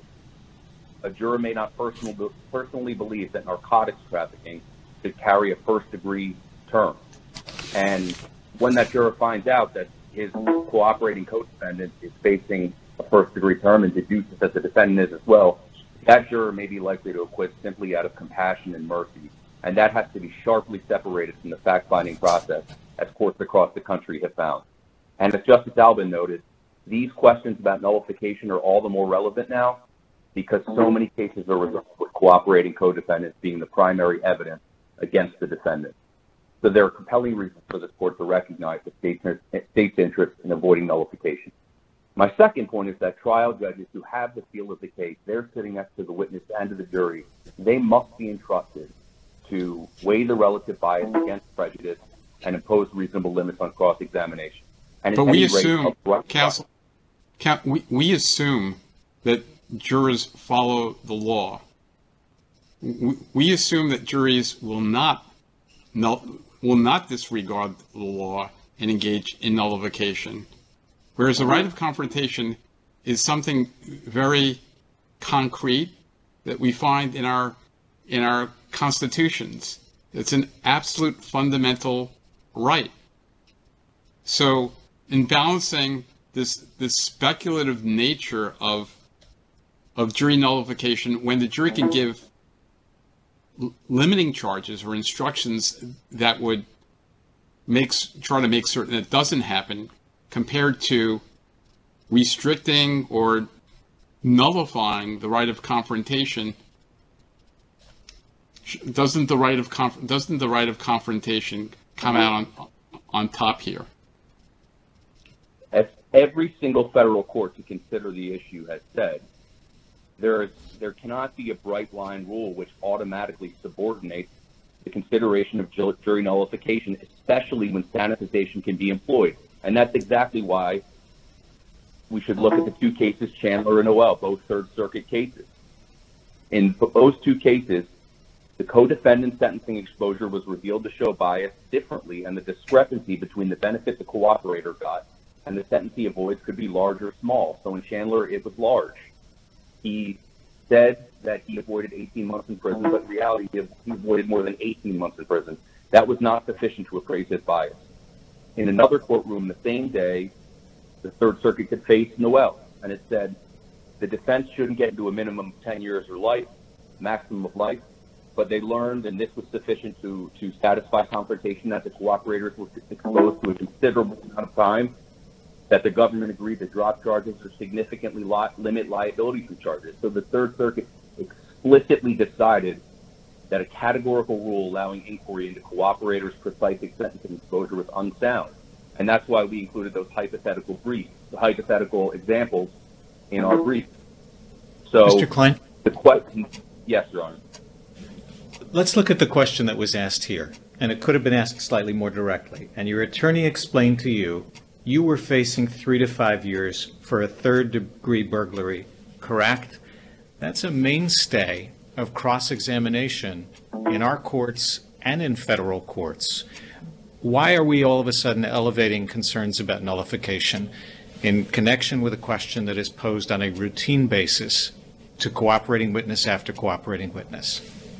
A juror may not personal, personally believe that narcotics trafficking should carry a first-degree term. And when that juror finds out that his cooperating co-defendant is facing a first-degree term and deduces that the defendant is as well, that juror may be likely to acquit simply out of compassion and mercy. And that has to be sharply separated from the fact-finding process, as courts across the country have found. And as Justice Albin noted, these questions about nullification are all the more relevant now because so many cases are resolved with cooperating co-defendants being the primary evidence against the defendant. So there are compelling reasons for this court to recognize the state's, state's interest in avoiding nullification. My second point is that trial judges who have the feel of the case, they're sitting next to the witness and to the jury, they must be entrusted to weigh the relative bias against prejudice and impose reasonable limits on cross-examination. And but at we any rate, assume, upright counsel, Ca- we, we assume that jurors follow the law. We, we assume that juries will not null, will not disregard the law and engage in nullification, whereas the right of confrontation is something very concrete that we find in our in our constitutions. It's an absolute fundamental right. So, in balancing this this speculative nature of of jury nullification, when the jury can give l- limiting charges or instructions that would make try to make certain it doesn't happen, compared to restricting or nullifying the right of confrontation, doesn't the right of conf- doesn't the right of confrontation come out on on top here? As every single federal court to consider the issue has said, there is there cannot be a bright line rule which automatically subordinates the consideration of ju- jury nullification, especially when sanitization can be employed. And that's exactly why we should look at the two cases, Chandler and Noel, both Third Circuit cases. In those two cases, the co-defendant sentencing exposure was revealed to show bias differently, and the discrepancy between the benefit the cooperator got and the sentence he avoids could be large or small. So in Chandler, it was large. He said that he avoided eighteen months in prison, but in reality, he avoided more than eighteen months in prison. That was not sufficient to appraise his bias. In another courtroom the same day, the Third Circuit could face Noel, and it said the defense shouldn't get into a minimum of ten years or life, maximum of life, but they learned, and this was sufficient to, to satisfy confrontation, that the cooperators were exposed to a considerable amount of time, that the government agreed to drop charges or significantly li- limit liability for charges. So the Third Circuit explicitly decided that a categorical rule allowing inquiry into cooperators' precise sentencing exposure was unsound. And that's why we included those hypothetical briefs, the hypothetical examples in our brief. So Mister Klein? The question, yes, Your Honor. Let's look at the question that was asked here, and it could have been asked slightly more directly. And your attorney explained to you you were facing three to five years for a third-degree burglary, correct? That's a mainstay of cross-examination in our courts and in federal courts. Why are we all of a sudden elevating concerns about nullification in connection with a question that is posed on a routine basis to cooperating witness after cooperating witness?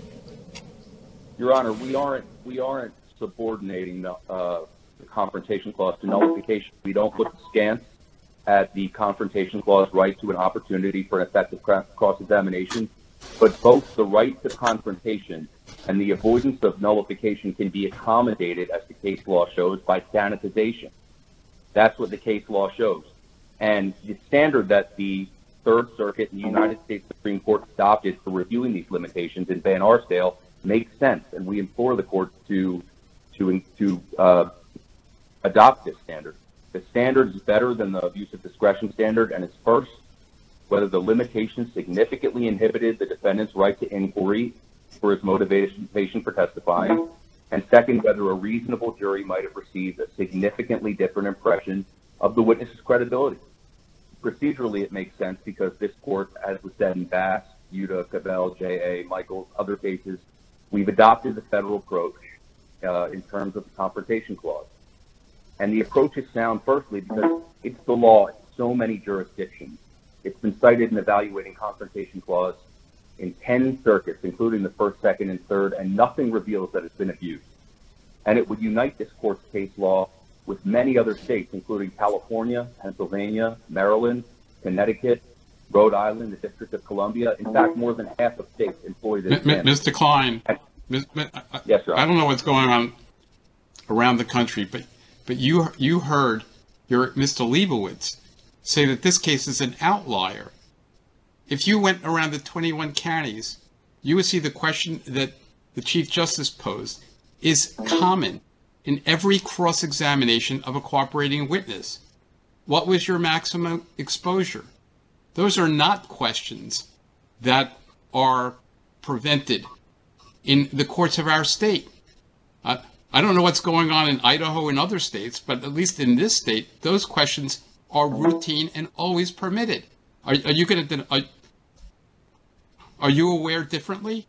Your Honor, we aren't we aren't subordinating the, uh, the Confrontation Clause to nullification. We don't look askance at the Confrontation Clause right to an opportunity for an effective cross-examination, but both the right to confrontation and the avoidance of nullification can be accommodated, as the case law shows, by sanitization. That's what the case law shows. And the standard that the Third Circuit and the United States Supreme Court adopted for reviewing these limitations in Van Arsdale makes sense, and we implore the court to to to uh, adopt this standard. The standard is better than the abuse of discretion standard, and it's first, whether the limitation significantly inhibited the defendant's right to inquiry for his motivation for testifying, and second, whether a reasonable jury might have received a significantly different impression of the witness's credibility. Procedurally, it makes sense because this court, as was said in Bass, Yuta, Cabell, J A, Michaels, other cases, we've adopted the federal approach uh, in terms of the Confrontation Clause. And the approach is sound, firstly, because it's the law in so many jurisdictions. It's been cited in evaluating Confrontation Clause in ten circuits, including the first, second, and third, and nothing reveals that it's been abused. And it would unite this court's case law with many other states, including California, Pennsylvania, Maryland, Connecticut, Rhode Island, the District of Columbia. In fact, more than half of states employ this standard. Mister Klein, Miz, I, yes, sir. I don't know what's going on around the country, but but you you heard your Mister Leibowitz say that this case is an outlier. If you went around the twenty-one counties, you would see the question that the Chief Justice posed is common in every cross-examination of a cooperating witness. what was your maximum exposure? Those are not questions that are prevented in the courts of our state. Uh, I don't know what's going on in Idaho and other states, but at least in this state, those questions are routine and always permitted. Are, are you going to? Are, are you aware differently?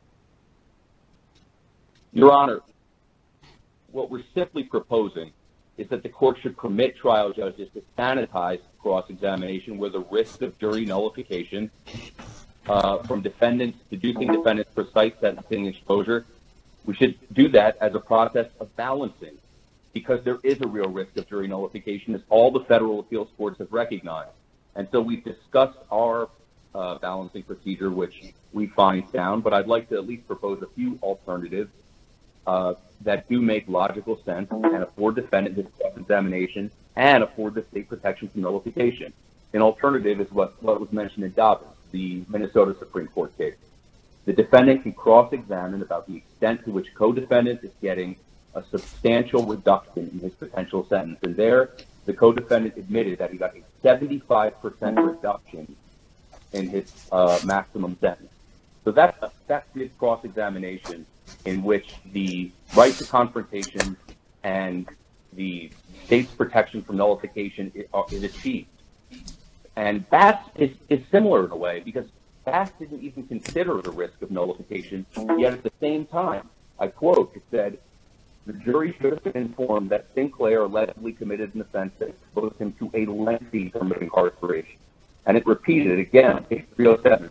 Your Honor, what we're simply proposing is that the court should permit trial judges to sanitize cross-examination where the risk of jury nullification uh, from defendants, deducing defendants' precise sentencing exposure, we should do that as a process of balancing, because there is a real risk of jury nullification, as all the federal appeals courts have recognized. And so we've discussed our uh, balancing procedure, which we find sound, but I'd like to at least propose a few alternatives uh, that do make logical sense and afford defendant his cross-examination and afford the state protection from nullification. An alternative is what, what was mentioned in Dobbins, the Minnesota Supreme Court case. The defendant can cross-examine about the extent to which co-defendant is getting a substantial reduction in his potential sentence. And there, the co-defendant admitted that he got a seventy-five percent reduction in his uh, maximum sentence. So that's effective cross-examination in which the right to confrontation and the state's protection from nullification is, uh, is achieved. And Bass is, is similar in a way, because Bass didn't even consider the risk of nullification, yet at the same time, I quote, it said, the jury should have been informed that Sinclair allegedly committed an offense that exposed him to a lengthy term of incarceration. And it repeated again, page three oh seven.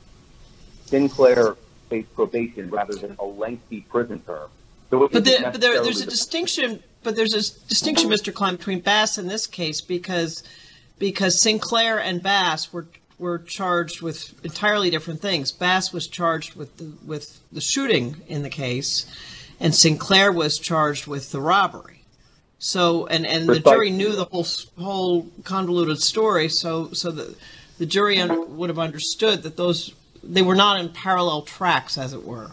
Sinclair faced probation rather than a lengthy prison term. So it but, the, but there, there's a distinction, but there's a distinction, Mister Klein, between Bass and this case, because because Sinclair and Bass were were charged with entirely different things. Bass was charged with the, with the shooting in the case, and Sinclair was charged with the robbery. So, and, and the jury knew the whole whole convoluted story, so so the the jury un, would have understood that those they were not in parallel tracks, as it were.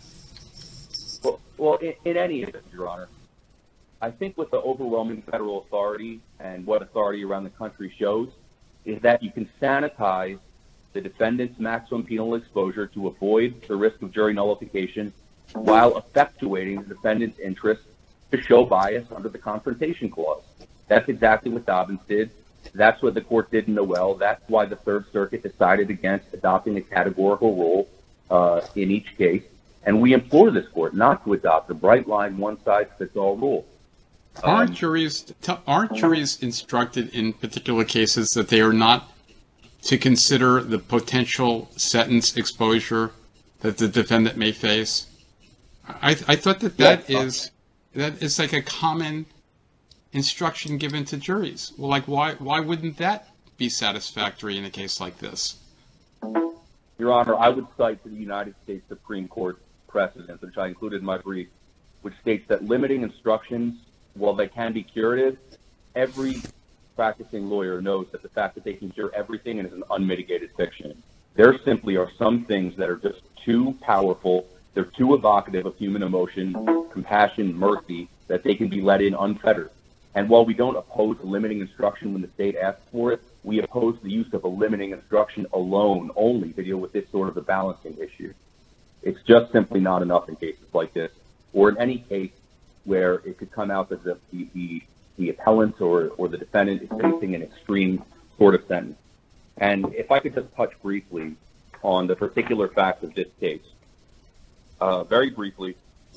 Well, well in, in any event, Your Honor, I think what the overwhelming federal authority and what authority around the country shows is that you can sanitize the defendant's maximum penal exposure to avoid the risk of jury nullification while effectuating the defendant's interest to show bias under the Confrontation Clause. That's exactly what Dobbins did. That's what the court did in Noel. That's why the Third Circuit decided against adopting a categorical rule uh, in each case. And we implore this court not to adopt a bright line, one-size-fits-all rule. Aren't Um, juries aren't juries instructed in particular cases that they are not to consider the potential sentence exposure that the defendant may face? I, I thought that that Yeah. is that is like a common instruction given to juries. Well, like why why wouldn't that be satisfactory in a case like this? Your Honor, I would cite to the United States Supreme Court precedent, which I included in my brief, which states that limiting instructions, while they can be curative, every practicing lawyer knows that the fact that they can cure everything is an unmitigated fiction. There simply are some things that are just too powerful, they're too evocative of human emotion, compassion, mercy, that they can be let in unfettered. And while we don't oppose a limiting instruction when the state asks for it, we oppose the use of a limiting instruction alone only to deal with this sort of a balancing issue. It's just simply not enough in cases like this, or in any case where it could come out that the, the, the appellant or, or the defendant is facing an extreme sort of sentence. And if I could just touch briefly on the particular facts of this case. Uh, very briefly,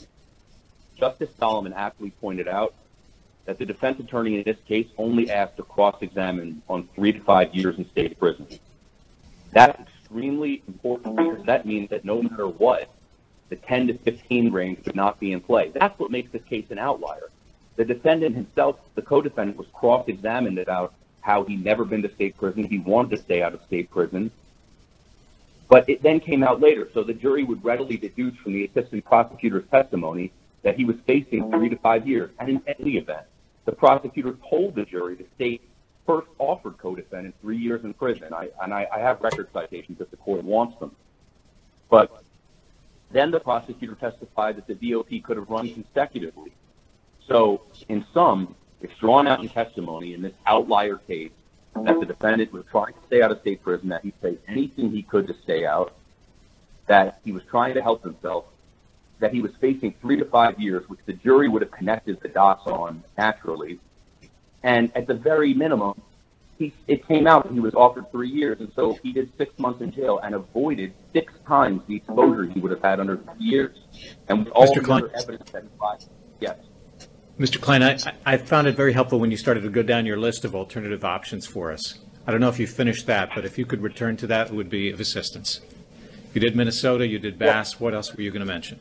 Justice Solomon aptly pointed out that the defense attorney in this case only asked to cross-examine on three to five years in state prison. That's extremely important because that means that no matter what, the ten to fifteen range would not be in play. That's what makes this case an outlier. The defendant himself, the co-defendant, was cross-examined about how he'd never been to state prison. He wanted to stay out of state prison. But it then came out later, so the jury would readily deduce from the assistant prosecutor's testimony that he was facing three to five years. And in any event, the prosecutor told the jury the state first offered co-defendant three years in prison. I, and I, I have record citations if the court wants them. But then the prosecutor testified that the D O P could have run consecutively. So in sum, it's drawn out in testimony in this outlier case that the defendant was trying to stay out of state prison, that he paid anything he could to stay out, that he was trying to help himself, that he was facing three to five years, which the jury would have connected the dots on naturally. And at the very minimum, he, it came out that he was offered three years, and so he did six months in jail and avoided six times the exposure he would have had under three years. And with all Mister the Klein. other evidence that he lied. Yes. Mister Klein, I, I found it very helpful when you started to go down your list of alternative options for us. I don't know if you finished that, but if you could return to that, it would be of assistance. You did Minnesota, you did Bass. What else were you going to mention?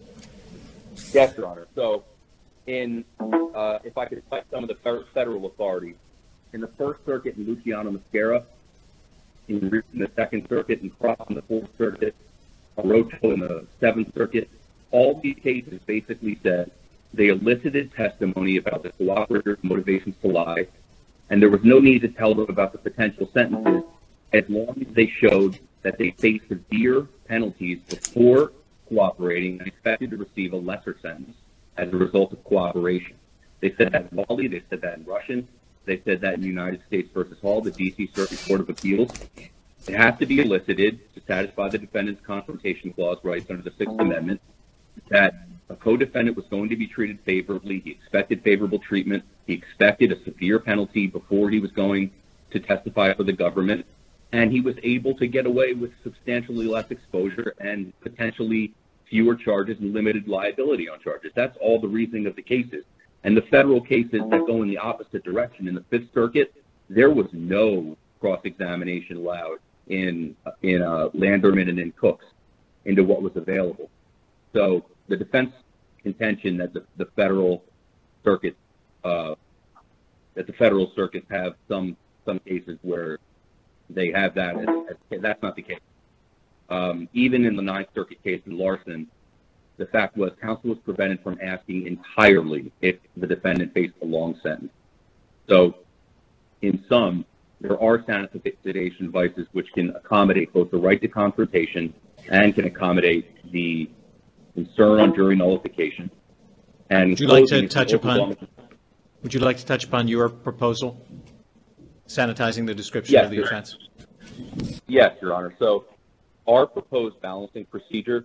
Yes, Your Honor. So, in uh, if I could cite some of the federal authorities, in the First Circuit in Luciano Mascara, in the Second Circuit in Cross in the Fourth Circuit, Orocho in the Seventh Circuit, all these cases basically said they elicited testimony about the cooperator's motivations to lie, and there was no need to tell them about the potential sentences as long as they showed that they faced severe penalties before cooperating and expected to receive a lesser sentence as a result of cooperation. They said that in Wally, they said that in Russian, they said that in United States versus Hall, the D C Circuit Court of Appeals. It has to be elicited to satisfy the defendant's confrontation clause rights under the Sixth Amendment, that a co-defendant was going to be treated favorably. He expected favorable treatment. He expected a severe penalty before he was going to testify for the government. And he was able to get away with substantially less exposure and potentially fewer charges and limited liability on charges. That's all the reasoning of the cases. And the federal cases that go in the opposite direction, in the Fifth Circuit, there was no cross-examination allowed in in uh, Landerman and in Cooks into what was available. So the defense contention that the, the federal circuit uh, that the federal circuits have some some cases where they have that, as, as, that's not the case. Um, even in the Ninth Circuit case in Larson, the fact was counsel was prevented from asking entirely if the defendant faced a long sentence. So in sum, there are sanitization devices which can accommodate both the right to confrontation and can accommodate the concern on jury nullification. And would you like to touch upon? Would you like to touch upon your proposal, sanitizing the description yes, of the Your, offense? Yes, Your Honor. So our proposed balancing procedure,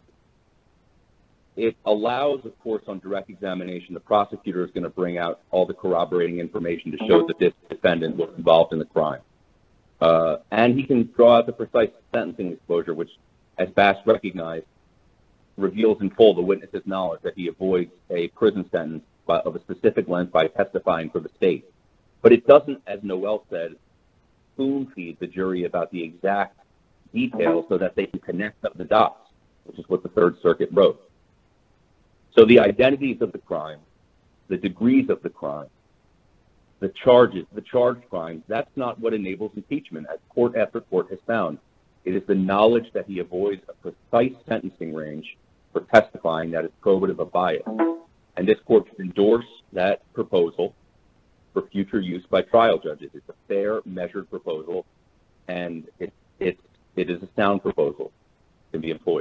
it allows, of course, on direct examination, the prosecutor is going to bring out all the corroborating information to show that this defendant was involved in the crime. Uh, and he can draw out the precise sentencing exposure, which, as Bass recognized, reveals in full the witness's knowledge that he avoids a prison sentence by, of a specific length by testifying for the state. But it doesn't, as Noel said, spoon feed the jury about the exact details so that they can connect up the dots, which is what the Third Circuit wrote. So the identities of the crime, the degrees of the crime, the charges, the charged crimes, that's not what enables impeachment, as court after court has found. It is the knowledge that he avoids a precise sentencing range for testifying that is probative of bias. And this court should endorse that proposal for future use by trial judges. It's a fair, measured proposal, and it, it, it is a sound proposal to be employed.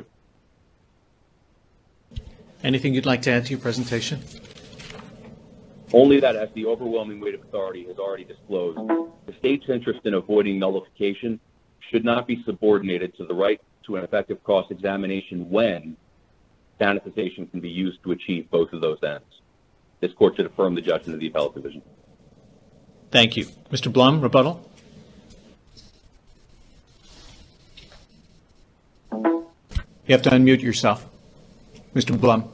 Anything you'd like to add to your presentation? Only that, as the overwhelming weight of authority has already disclosed, the state's interest in avoiding nullification should not be subordinated to the right to an effective cross-examination when sanitization can be used to achieve both of those ends. This court should affirm the judgment of the appellate division. Thank you. Mister Blum, rebuttal? You have to unmute yourself. Mister Blum.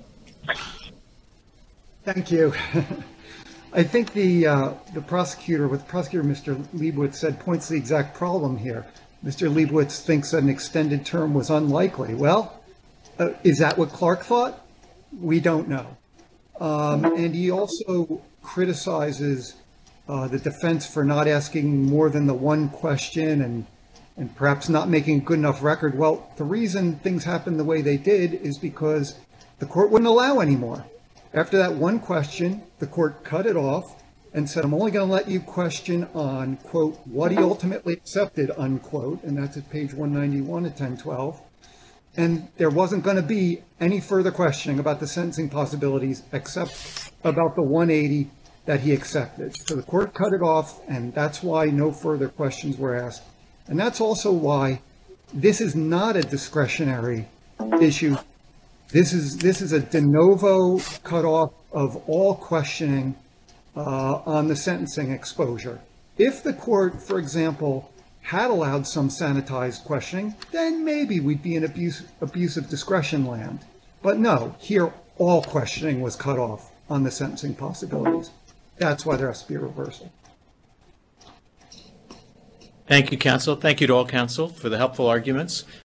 Thank you. I think the uh, the prosecutor, what the prosecutor, Mister Leibowitz, said points to the exact problem here. Mister Leibowitz thinks that an extended term was unlikely. Well, uh, is that what Clark thought? We don't know. Um, and he also criticizes uh, the defense for not asking more than the one question and and perhaps not making a good enough record. Well, the reason things happened the way they did is because the court wouldn't allow any more. After that one question, the court cut it off and said, I'm only going to let you question on, quote, what he ultimately accepted, unquote, and that's at page one ninety-one of ten twelve. And there wasn't going to be any further questioning about the sentencing possibilities except about the one eighty that he accepted. So the court cut it off, and that's why no further questions were asked. And that's also why this is not a discretionary issue. This is this is a de novo cutoff of all questioning uh, on the sentencing exposure. If the court, for example, had allowed some sanitized questioning, then maybe we'd be in abuse, abuse of discretion land. But no, here all questioning was cut off on the sentencing possibilities. That's why there has to be a reversal. Thank you, counsel. Thank you to all counsel for the helpful arguments.